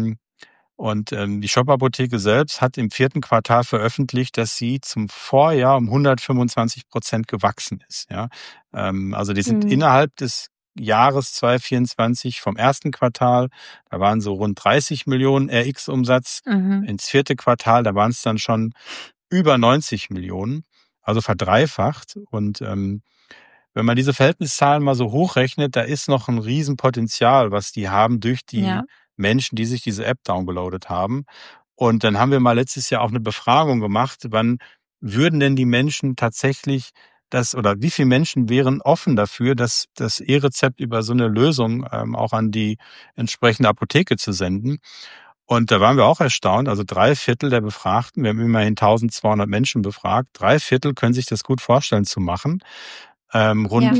die Shop-Apotheke selbst hat im 4. Quartal veröffentlicht, dass sie zum Vorjahr um 125% gewachsen ist. Ja? Also die sind innerhalb des Jahres 2024 vom 1. Quartal, da waren so rund 30 Millionen RX-Umsatz. Ins 4. Quartal, da waren es dann schon über 90 Millionen, also verdreifacht. Und wenn man diese Verhältniszahlen mal so hochrechnet, da ist noch ein Riesenpotenzial, was die haben durch die Menschen, die sich diese App downgeloadet haben. Und dann haben wir mal letztes Jahr auch eine Befragung gemacht, wann würden denn die Menschen tatsächlich oder wie viele Menschen wären offen dafür, das E-Rezept über so eine Lösung auch an die entsprechende Apotheke zu senden. Und da waren wir auch erstaunt, also 3/4 der Befragten, wir haben immerhin 1200 Menschen befragt, 3/4 können sich das gut vorstellen zu machen. Rund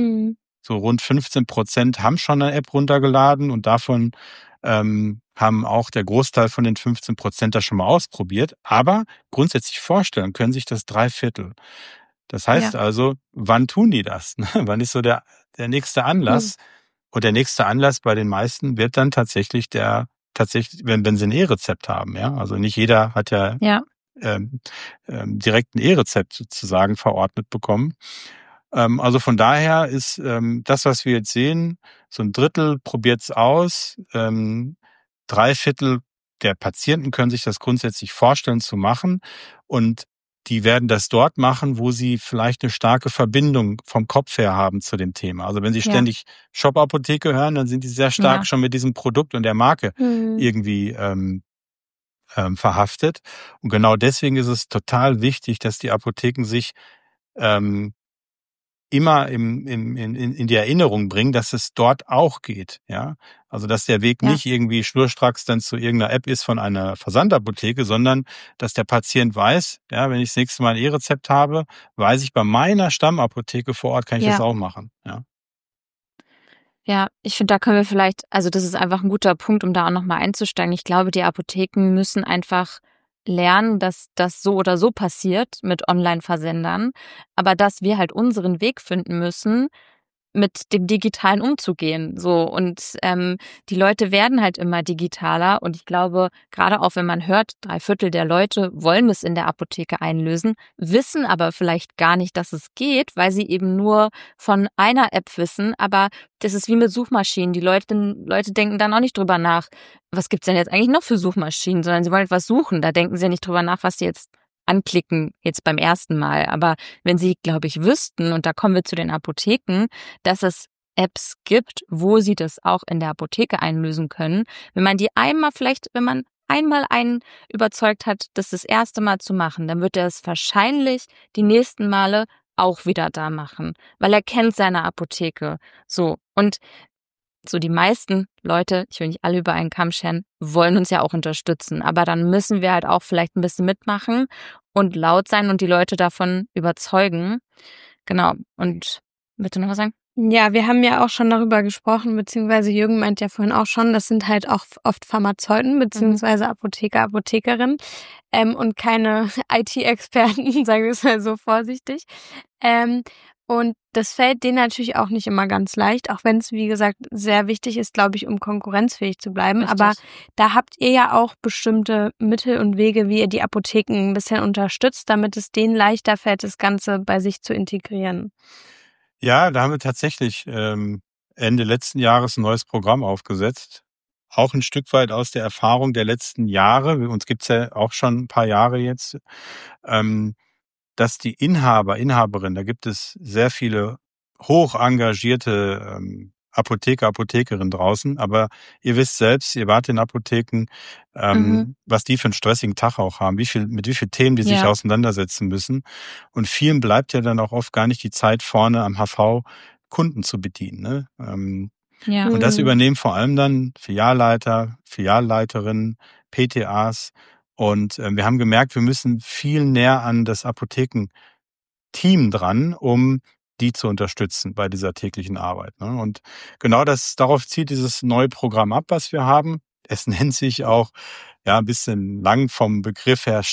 15% haben schon eine App runtergeladen und davon haben auch der Großteil von den 15% das schon mal ausprobiert. Aber grundsätzlich vorstellen können sich das 3/4. Das heißt also, wann tun die das? Wann ist so der nächste Anlass? Und der nächste Anlass bei den meisten wird dann tatsächlich wenn sie ein E-Rezept haben. Ja, also nicht jeder hat direkt ein E-Rezept sozusagen verordnet bekommen. Also von daher ist das, was wir jetzt sehen, so ein Drittel probiert's aus. 3/4 der Patienten können sich das grundsätzlich vorstellen zu machen. Und die werden das dort machen, wo sie vielleicht eine starke Verbindung vom Kopf her haben zu dem Thema. Also wenn sie ständig Shop-Apotheke hören, dann sind die sehr stark schon mit diesem Produkt und der Marke irgendwie verhaftet. Und genau deswegen ist es total wichtig, dass die Apotheken sich immer in die Erinnerung bringen, dass es dort auch geht, ja. Also, dass der Weg nicht irgendwie schnurstracks dann zu irgendeiner App ist von einer Versandapotheke, sondern, dass der Patient weiß, ja, wenn ich das nächste Mal ein E-Rezept habe, weiß ich, bei meiner Stammapotheke vor Ort kann ich das auch machen, ja. Ja, ich finde, da können wir vielleicht, also das ist einfach ein guter Punkt, um da auch nochmal einzusteigen. Ich glaube, die Apotheken müssen einfach lernen, dass das so oder so passiert mit Online-Versendern, aber dass wir halt unseren Weg finden müssen, mit dem Digitalen umzugehen. So und die Leute werden halt immer digitaler und ich glaube, gerade auch wenn man hört, 3/4 der Leute wollen es in der Apotheke einlösen, wissen aber vielleicht gar nicht, dass es geht, weil sie eben nur von einer App wissen. Aber das ist wie mit Suchmaschinen. Die Leute denken dann auch nicht drüber nach, was gibt's denn jetzt eigentlich noch für Suchmaschinen, sondern sie wollen etwas suchen. Da denken sie ja nicht drüber nach, was sie jetzt anklicken, jetzt beim ersten Mal. Aber wenn sie, glaube ich, wüssten, und da kommen wir zu den Apotheken, dass es Apps gibt, wo sie das auch in der Apotheke einlösen können. Wenn man einmal einen überzeugt hat, das erste Mal zu machen, dann wird er es wahrscheinlich die nächsten Male auch wieder da machen, weil er kennt seine Apotheke. So. Und so die meisten Leute, ich will nicht alle über einen Kamm scheren, wollen uns ja auch unterstützen. Aber dann müssen wir halt auch vielleicht ein bisschen mitmachen und laut sein und die Leute davon überzeugen. Genau. Und willst du noch was sagen? Ja, wir haben ja auch schon darüber gesprochen, beziehungsweise Jürgen meint ja vorhin auch schon, das sind halt auch oft Pharmazeuten, beziehungsweise Apotheker, Apothekerinnen und keine IT-Experten, sagen wir es mal so vorsichtig. Und das fällt denen natürlich auch nicht immer ganz leicht, auch wenn es, wie gesagt, sehr wichtig ist, glaube ich, um konkurrenzfähig zu bleiben. Richtig. Aber da habt ihr ja auch bestimmte Mittel und Wege, wie ihr die Apotheken ein bisschen unterstützt, damit es denen leichter fällt, das Ganze bei sich zu integrieren. Ja, da haben wir tatsächlich Ende letzten Jahres ein neues Programm aufgesetzt. Auch ein Stück weit aus der Erfahrung der letzten Jahre. Uns gibt's ja auch schon ein paar Jahre jetzt. Dass die Inhaberinnen, da gibt es sehr viele hoch engagierte Apotheker, Apothekerinnen draußen. Aber ihr wisst selbst, ihr wart in Apotheken, was die für einen stressigen Tag auch haben, mit wie vielen Themen die sich auseinandersetzen müssen. Und vielen bleibt ja dann auch oft gar nicht die Zeit, vorne am HV Kunden zu bedienen. Ne? Und das übernehmen vor allem dann Filialleiter, Filialleiterinnen, PTAs. Und wir haben gemerkt, wir müssen viel näher an das Apothekenteam dran, um die zu unterstützen bei dieser täglichen Arbeit. Ne? Und genau darauf zielt dieses neue Programm ab, was wir haben. Es nennt sich auch, ja, ein bisschen lang vom Begriff her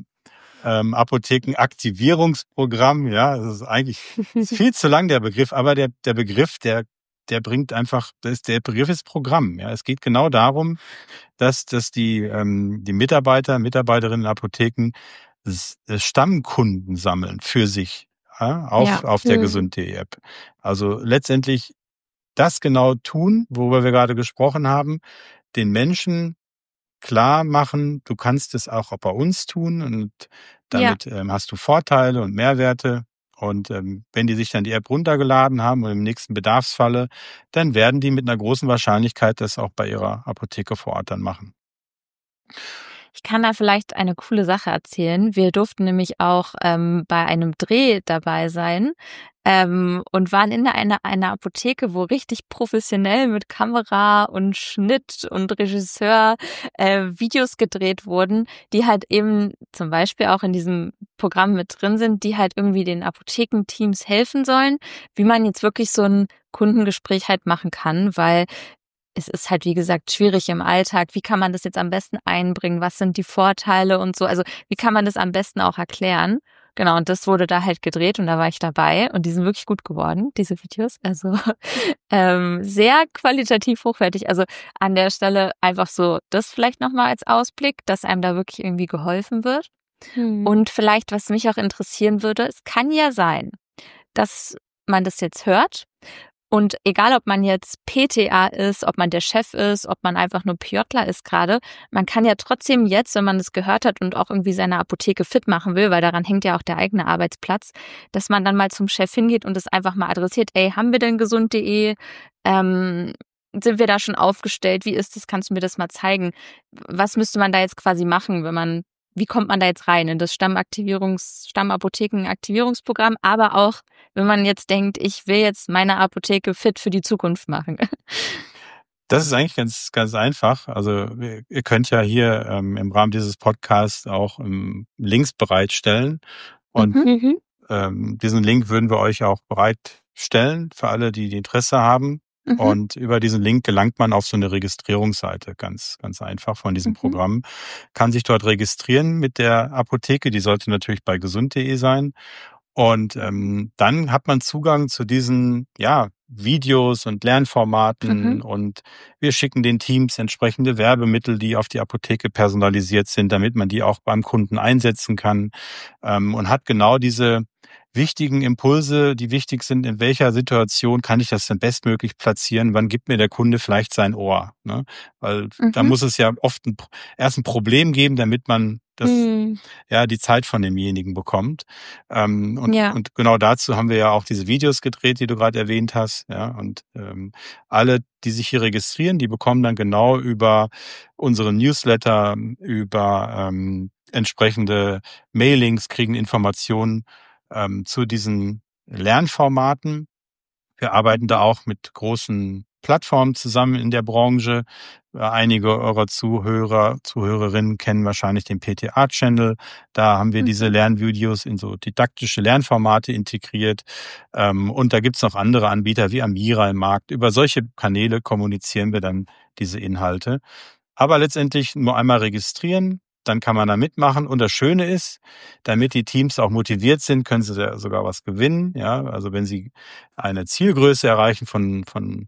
Apothekenaktivierungsprogramm. Ja, das ist eigentlich viel zu lang, der Begriff, aber der Begriff, der bringt einfach, der Begriff ist Programm. Ja, es geht genau darum, dass die Mitarbeiterinnen in Apotheken Stammkunden sammeln für sich, ja, auf der gesund.de App. Also letztendlich das genau tun, worüber wir gerade gesprochen haben, den Menschen klar machen, du kannst es auch bei uns tun und damit hast du Vorteile und Mehrwerte. Und wenn die sich dann die App runtergeladen haben und im nächsten Bedarfsfalle, dann werden die mit einer großen Wahrscheinlichkeit das auch bei ihrer Apotheke vor Ort dann machen. Ich kann da vielleicht eine coole Sache erzählen. Wir durften nämlich auch bei einem Dreh dabei sein und waren in einer Apotheke, wo richtig professionell mit Kamera und Schnitt und Regisseur Videos gedreht wurden, die halt eben zum Beispiel auch in diesem Programm mit drin sind, die halt irgendwie den Apothekenteams helfen sollen, wie man jetzt wirklich so ein Kundengespräch halt machen kann, weil es ist halt, wie gesagt, schwierig im Alltag. Wie kann man das jetzt am besten einbringen? Was sind die Vorteile und so? Also wie kann man das am besten auch erklären? Genau, und das wurde da halt gedreht und da war ich dabei und die sind wirklich gut geworden, diese Videos. Also sehr qualitativ hochwertig. Also an der Stelle einfach so das vielleicht nochmal als Ausblick, dass einem da wirklich irgendwie geholfen wird. Und vielleicht, was mich auch interessieren würde, es kann ja sein, dass man das jetzt hört. Und egal, ob man jetzt PTA ist, ob man der Chef ist, ob man einfach nur PJler ist gerade, man kann ja trotzdem jetzt, wenn man das gehört hat und auch irgendwie seine Apotheke fit machen will, weil daran hängt ja auch der eigene Arbeitsplatz, dass man dann mal zum Chef hingeht und es einfach mal adressiert, ey, haben wir denn gesund.de? Sind wir da schon aufgestellt? Wie ist das? Kannst du mir das mal zeigen? Was müsste man da jetzt quasi machen, wie kommt man da jetzt rein in das Stammapotheken-Aktivierungsprogramm, aber auch, wenn man jetzt denkt, ich will jetzt meine Apotheke fit für die Zukunft machen? Das ist eigentlich ganz, ganz einfach. Also ihr könnt ja hier im Rahmen dieses Podcasts auch Links bereitstellen und diesen Link würden wir euch auch bereitstellen für alle, die Interesse haben. Und über diesen Link gelangt man auf so eine Registrierungsseite, ganz, ganz einfach von diesem Programm. Kann sich dort registrieren mit der Apotheke, die sollte natürlich bei gesund.de sein. Und dann hat man Zugang zu diesen, ja, Videos und Lernformaten und wir schicken den Teams entsprechende Werbemittel, die auf die Apotheke personalisiert sind, damit man die auch beim Kunden einsetzen kann, und hat genau diese wichtigen Impulse, die wichtig sind, in welcher Situation kann ich das denn bestmöglich platzieren, wann gibt mir der Kunde vielleicht sein Ohr, ne? Weil da muss es ja oft erst ein Problem geben, damit man die Zeit von demjenigen bekommt. Und genau dazu haben wir ja auch diese Videos gedreht, die du gerade erwähnt hast. Ja, und alle, die sich hier registrieren, die bekommen dann genau über unsere Newsletter, über entsprechende Mailings, kriegen Informationen zu diesen Lernformaten. Wir arbeiten da auch mit großen Plattformen zusammen in der Branche. Einige eurer Zuhörerinnen kennen wahrscheinlich den PTA-Channel. Da haben wir diese Lernvideos in so didaktische Lernformate integriert. Und da gibt's noch andere Anbieter wie Amira im Markt. Über solche Kanäle kommunizieren wir dann diese Inhalte. Aber letztendlich nur einmal registrieren, dann kann man da mitmachen. Und das Schöne ist, damit die Teams auch motiviert sind, können sie sogar was gewinnen. Ja, also wenn sie eine Zielgröße erreichen von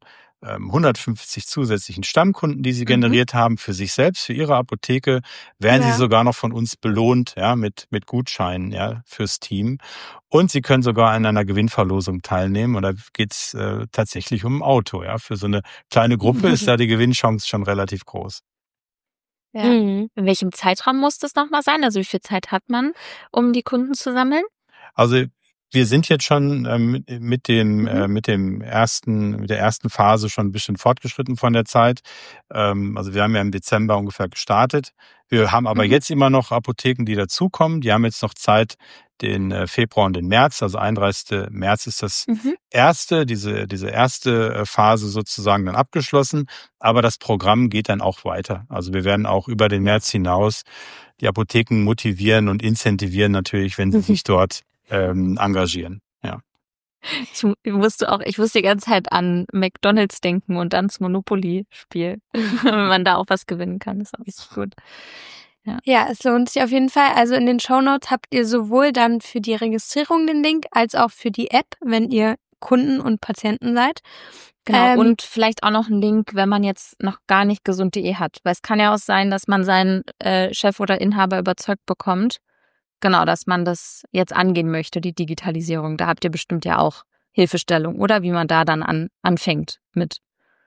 150 zusätzlichen Stammkunden, die sie generiert haben für sich selbst, für ihre Apotheke, werden sie sogar noch von uns belohnt, ja, mit Gutscheinen, ja, fürs Team. Und sie können sogar an einer Gewinnverlosung teilnehmen. Und da geht's tatsächlich um ein Auto, ja. Für so eine kleine Gruppe ist da die Gewinnchance schon relativ groß. Ja. In welchem Zeitraum muss das nochmal sein? Also wie viel Zeit hat man, um die Kunden zu sammeln? Also wir sind jetzt schon mit der ersten Phase schon ein bisschen fortgeschritten von der Zeit. Also wir haben ja im Dezember ungefähr gestartet. Wir haben aber jetzt immer noch Apotheken, die dazukommen. Die haben jetzt noch Zeit, den Februar und den März. Also 31. März ist das diese erste Phase sozusagen dann abgeschlossen. Aber das Programm geht dann auch weiter. Also wir werden auch über den März hinaus die Apotheken motivieren und incentivieren natürlich, wenn sie sich dort engagieren. Ja. Ich musste die ganze Zeit an McDonald's denken und ans Monopoly-Spiel. Wenn man da auch was gewinnen kann, ist auch richtig gut. Ja, es lohnt sich auf jeden Fall. Also in den Shownotes habt ihr sowohl dann für die Registrierung den Link, als auch für die App, wenn ihr Kunden und Patienten seid. Genau, und vielleicht auch noch einen Link, wenn man jetzt noch gar nicht gesund.de hat. Weil es kann ja auch sein, dass man seinen Chef oder Inhaber überzeugt bekommt. Genau, dass man das jetzt angehen möchte, die Digitalisierung. Da habt ihr bestimmt ja auch Hilfestellung, oder? Wie man da dann anfängt mit.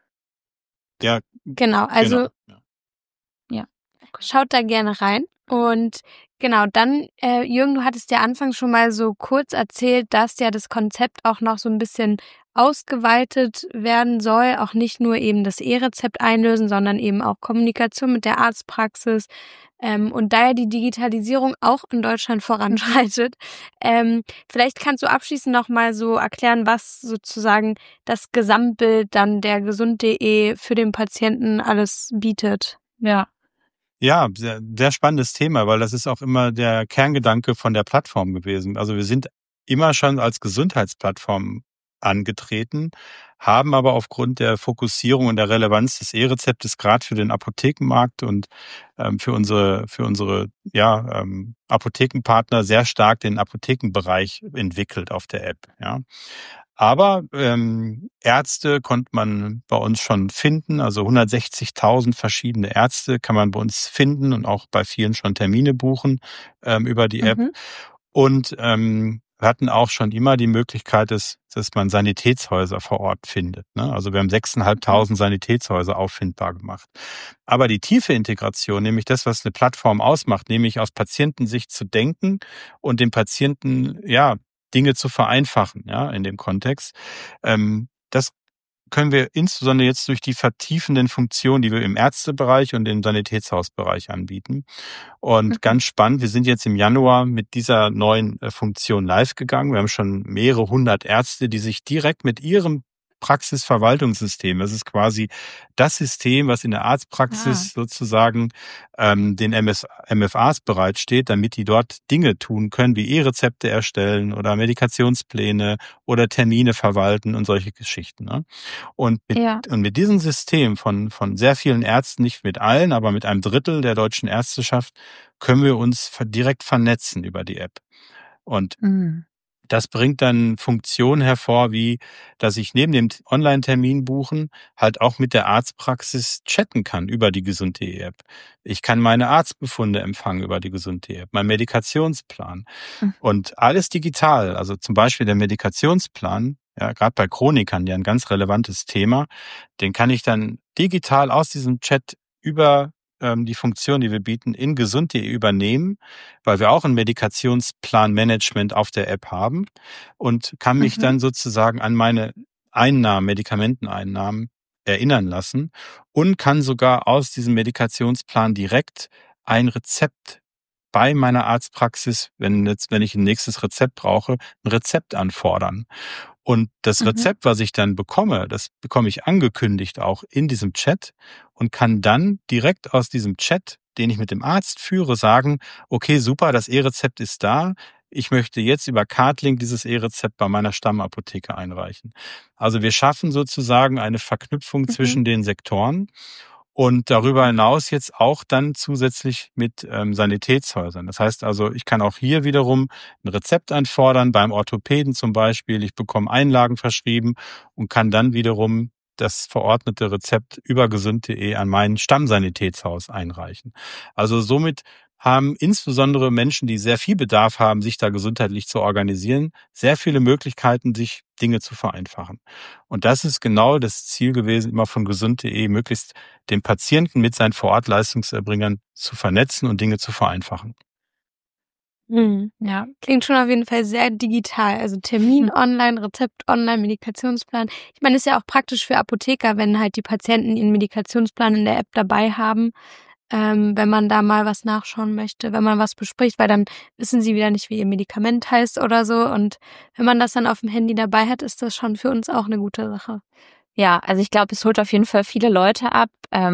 Ja. Genau, also schaut da gerne rein. Und genau, dann, Jürgen, du hattest ja anfangs schon mal so kurz erzählt, dass ja das Konzept auch noch so ein bisschen ausgeweitet werden soll. Auch nicht nur eben das E-Rezept einlösen, sondern eben auch Kommunikation mit der Arztpraxis. Und da ja die Digitalisierung auch in Deutschland voranschreitet, vielleicht kannst du abschließend noch mal so erklären, was sozusagen das Gesamtbild dann der gesund.de für den Patienten alles bietet. Ja, sehr, sehr spannendes Thema, weil das ist auch immer der Kerngedanke von der Plattform gewesen. Also wir sind immer schon als Gesundheitsplattform angetreten, haben aber aufgrund der Fokussierung und der Relevanz des E-Rezeptes gerade für den Apothekenmarkt und für unsere Apothekenpartner sehr stark den Apothekenbereich entwickelt auf der App. Ja. Aber Ärzte konnte man bei uns schon finden, also 160.000 verschiedene Ärzte kann man bei uns finden und auch bei vielen schon Termine buchen über die App. Und wir hatten auch schon immer die Möglichkeit, dass man Sanitätshäuser vor Ort findet. Ne? Also wir haben 6.500 Sanitätshäuser auffindbar gemacht. Aber die tiefe Integration, nämlich das, was eine Plattform ausmacht, nämlich aus Patientensicht zu denken und dem Patienten Dinge zu vereinfachen, ja, in dem Kontext. Das können wir insbesondere jetzt durch die vertiefenden Funktionen, die wir im Ärztebereich und im Sanitätshausbereich anbieten. Und ganz spannend, wir sind jetzt im Januar mit dieser neuen Funktion live gegangen. Wir haben schon mehrere hundert Ärzte, die sich direkt mit ihrem Praxisverwaltungssystem, das ist quasi das System, was in der Arztpraxis sozusagen den MFAs bereitsteht, damit die dort Dinge tun können, wie E-Rezepte erstellen oder Medikationspläne oder Termine verwalten und solche Geschichten. Ne? Und mit diesem System von sehr vielen Ärzten, nicht mit allen, aber mit einem Drittel der deutschen Ärzteschaft, können wir uns direkt vernetzen über die App. Und Das bringt dann Funktionen hervor, wie, dass ich neben dem Online-Termin buchen halt auch mit der Arztpraxis chatten kann über die Gesund.de-App. Ich kann meine Arztbefunde empfangen über die Gesund.de-App, meinen Medikationsplan und alles digital. Also zum Beispiel der Medikationsplan, ja, gerade bei Chronikern ja ein ganz relevantes Thema, den kann ich dann digital aus diesem Chat über die Funktion, die wir bieten, in gesund.de übernehmen, weil wir auch ein Medikationsplan-Management auf der App haben und kann mich dann sozusagen an meine Einnahmen, Medikamenteneinnahmen erinnern lassen und kann sogar aus diesem Medikationsplan direkt ein Rezept bei meiner Arztpraxis, wenn ich ein nächstes Rezept brauche, ein Rezept anfordern. Und das Rezept, was ich dann bekomme, das bekomme ich angekündigt auch in diesem Chat und kann dann direkt aus diesem Chat, den ich mit dem Arzt führe, sagen, okay, super, das E-Rezept ist da. Ich möchte jetzt über Cardlink dieses E-Rezept bei meiner Stammapotheke einreichen. Also wir schaffen sozusagen eine Verknüpfung zwischen den Sektoren. Und darüber hinaus jetzt auch dann zusätzlich mit Sanitätshäusern. Das heißt also, ich kann auch hier wiederum ein Rezept anfordern, beim Orthopäden zum Beispiel. Ich bekomme Einlagen verschrieben und kann dann wiederum das verordnete Rezept über gesund.de an mein Stammsanitätshaus einreichen. Also somit haben insbesondere Menschen, die sehr viel Bedarf haben, sich da gesundheitlich zu organisieren, sehr viele Möglichkeiten, sich Dinge zu vereinfachen. Und das ist genau das Ziel gewesen, immer von gesund.de, möglichst den Patienten mit seinen Vorortleistungserbringern zu vernetzen und Dinge zu vereinfachen. Ja, klingt schon auf jeden Fall sehr digital. Also Termin online, Rezept online, Medikationsplan. Ich meine, ist ja auch praktisch für Apotheker, wenn halt die Patienten ihren Medikationsplan in der App dabei haben, wenn man da mal was nachschauen möchte, wenn man was bespricht, weil dann wissen sie wieder nicht, wie ihr Medikament heißt oder so. Und wenn man das dann auf dem Handy dabei hat, ist das schon für uns auch eine gute Sache. Ja, also ich glaube, es holt auf jeden Fall viele Leute ab,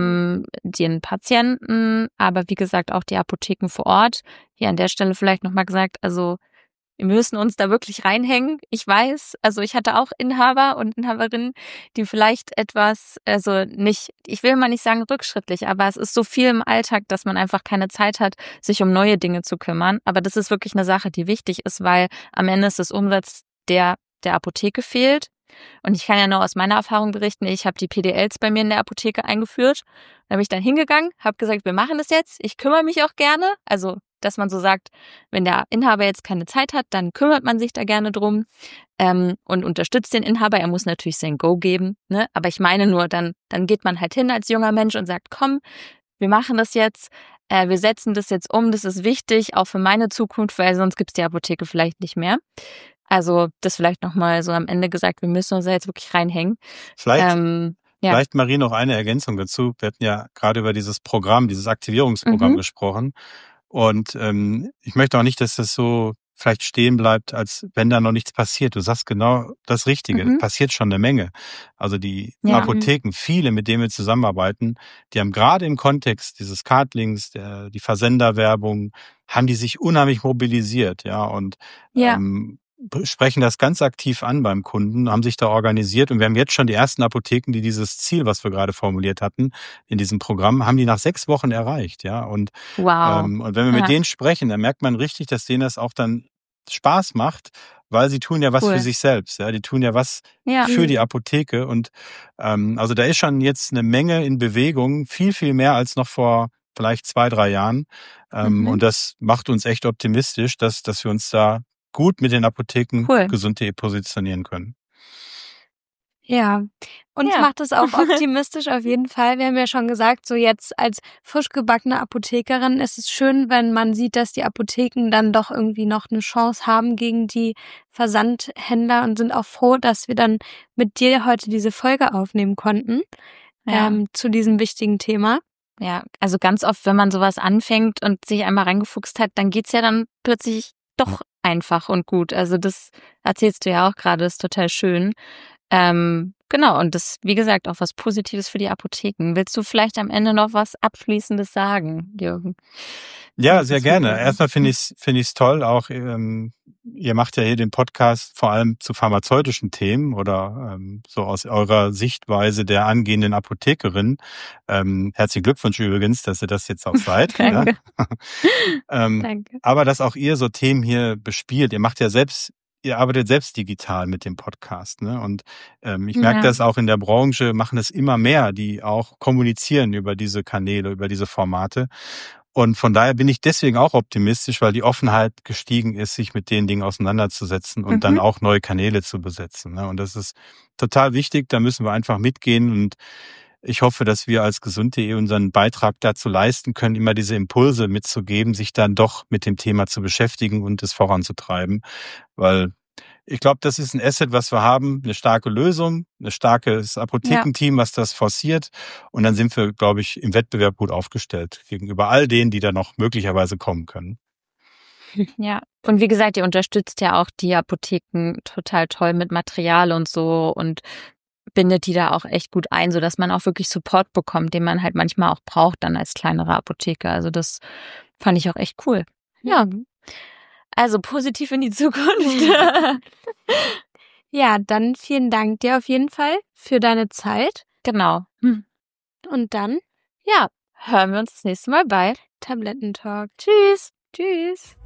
den Patienten, aber wie gesagt auch die Apotheken vor Ort. Hier an der Stelle vielleicht nochmal gesagt, also wir müssen uns da wirklich reinhängen. Ich weiß, also ich hatte auch Inhaber und Inhaberinnen, die vielleicht etwas, also nicht, ich will mal nicht sagen rückschrittlich, aber es ist so viel im Alltag, dass man einfach keine Zeit hat, sich um neue Dinge zu kümmern. Aber das ist wirklich eine Sache, die wichtig ist, weil am Ende ist das Umsatz, der Apotheke fehlt. Und ich kann ja nur aus meiner Erfahrung berichten, ich habe die PDLs bei mir in der Apotheke eingeführt. Da bin ich dann hingegangen, habe gesagt, wir machen das jetzt. Ich kümmere mich auch gerne. Also, dass man so sagt, wenn der Inhaber jetzt keine Zeit hat, dann kümmert man sich da gerne drum und unterstützt den Inhaber. Er muss natürlich sein Go geben, ne? Aber ich meine nur, dann geht man halt hin als junger Mensch und sagt, komm, wir machen das jetzt. Wir setzen das jetzt um. Das ist wichtig, auch für meine Zukunft, weil sonst gibt's die Apotheke vielleicht nicht mehr. Also das vielleicht nochmal so am Ende gesagt, wir müssen uns da jetzt wirklich reinhängen. Vielleicht, Marie, noch eine Ergänzung dazu. Wir hatten ja gerade über dieses Programm, dieses Aktivierungsprogramm gesprochen. Und ich möchte auch nicht, dass das so vielleicht stehen bleibt, als wenn da noch nichts passiert. Du sagst genau das Richtige. Passiert schon eine Menge. Also die Apotheken, viele, mit denen wir zusammenarbeiten, die haben gerade im Kontext dieses Cardlinks, die Versenderwerbung, haben die sich unheimlich mobilisiert, ja, und sprechen das ganz aktiv an beim Kunden, haben sich da organisiert und wir haben jetzt schon die ersten Apotheken, die dieses Ziel, was wir gerade formuliert hatten, in diesem Programm, haben die nach 6 Wochen erreicht, ja. Und, und wenn wir mit denen sprechen, dann merkt man richtig, dass denen das auch dann Spaß macht, weil sie tun ja was für sich selbst, ja. Die tun ja was für die Apotheke und also da ist schon jetzt eine Menge in Bewegung, viel, viel mehr als noch vor vielleicht 2, 3 Jahren. Und das macht uns echt optimistisch, dass wir uns da gut mit den Apotheken gesund.de positionieren können. Ja, und macht es auch optimistisch auf jeden Fall. Wir haben ja schon gesagt, so jetzt als frisch gebackene Apothekerin ist es schön, wenn man sieht, dass die Apotheken dann doch irgendwie noch eine Chance haben gegen die Versandhändler und sind auch froh, dass wir dann mit dir heute diese Folge aufnehmen konnten zu diesem wichtigen Thema. Ja, also ganz oft, wenn man sowas anfängt und sich einmal reingefuchst hat, dann geht's ja dann plötzlich doch einfach und gut. Also das erzählst du ja auch gerade, ist total schön. Genau, und das, wie gesagt, auch was Positives für die Apotheken. Willst du vielleicht am Ende noch was Abschließendes sagen, Jürgen? Ja, sehr gerne. Erstmal finde ich's toll, auch ihr macht ja hier den Podcast vor allem zu pharmazeutischen Themen oder so aus eurer Sichtweise der angehenden Apothekerin. Herzlichen Glückwunsch übrigens, dass ihr das jetzt auch seid. Danke. Danke. Aber dass auch ihr so Themen hier bespielt. Ihr macht ja selbst ihr arbeitet selbst digital mit dem Podcast, ne? Und ich merke das auch in der Branche, machen es immer mehr, die auch kommunizieren über diese Kanäle, über diese Formate. Und von daher bin ich deswegen auch optimistisch, weil die Offenheit gestiegen ist, sich mit den Dingen auseinanderzusetzen und dann auch neue Kanäle zu besetzen, ne? Und das ist total wichtig, da müssen wir einfach mitgehen. Und ich hoffe, dass wir als gesund.de unseren Beitrag dazu leisten können, immer diese Impulse mitzugeben, sich dann doch mit dem Thema zu beschäftigen und es voranzutreiben. Weil ich glaube, das ist ein Asset, was wir haben, eine starke Lösung, ein starkes Apothekenteam, was das forciert. Und dann sind wir, glaube ich, im Wettbewerb gut aufgestellt gegenüber all denen, die da noch möglicherweise kommen können. Ja, und wie gesagt, ihr unterstützt ja auch die Apotheken total toll mit Material und so und bindet die da auch echt gut ein, sodass man auch wirklich Support bekommt, den man halt manchmal auch braucht dann als kleinere Apotheke. Also das fand ich auch echt cool. Ja, also positiv in die Zukunft. Ja, dann vielen Dank dir auf jeden Fall für deine Zeit. Genau. Und dann, hören wir uns das nächste Mal bei Tablettentalk. Tschüss. Tschüss.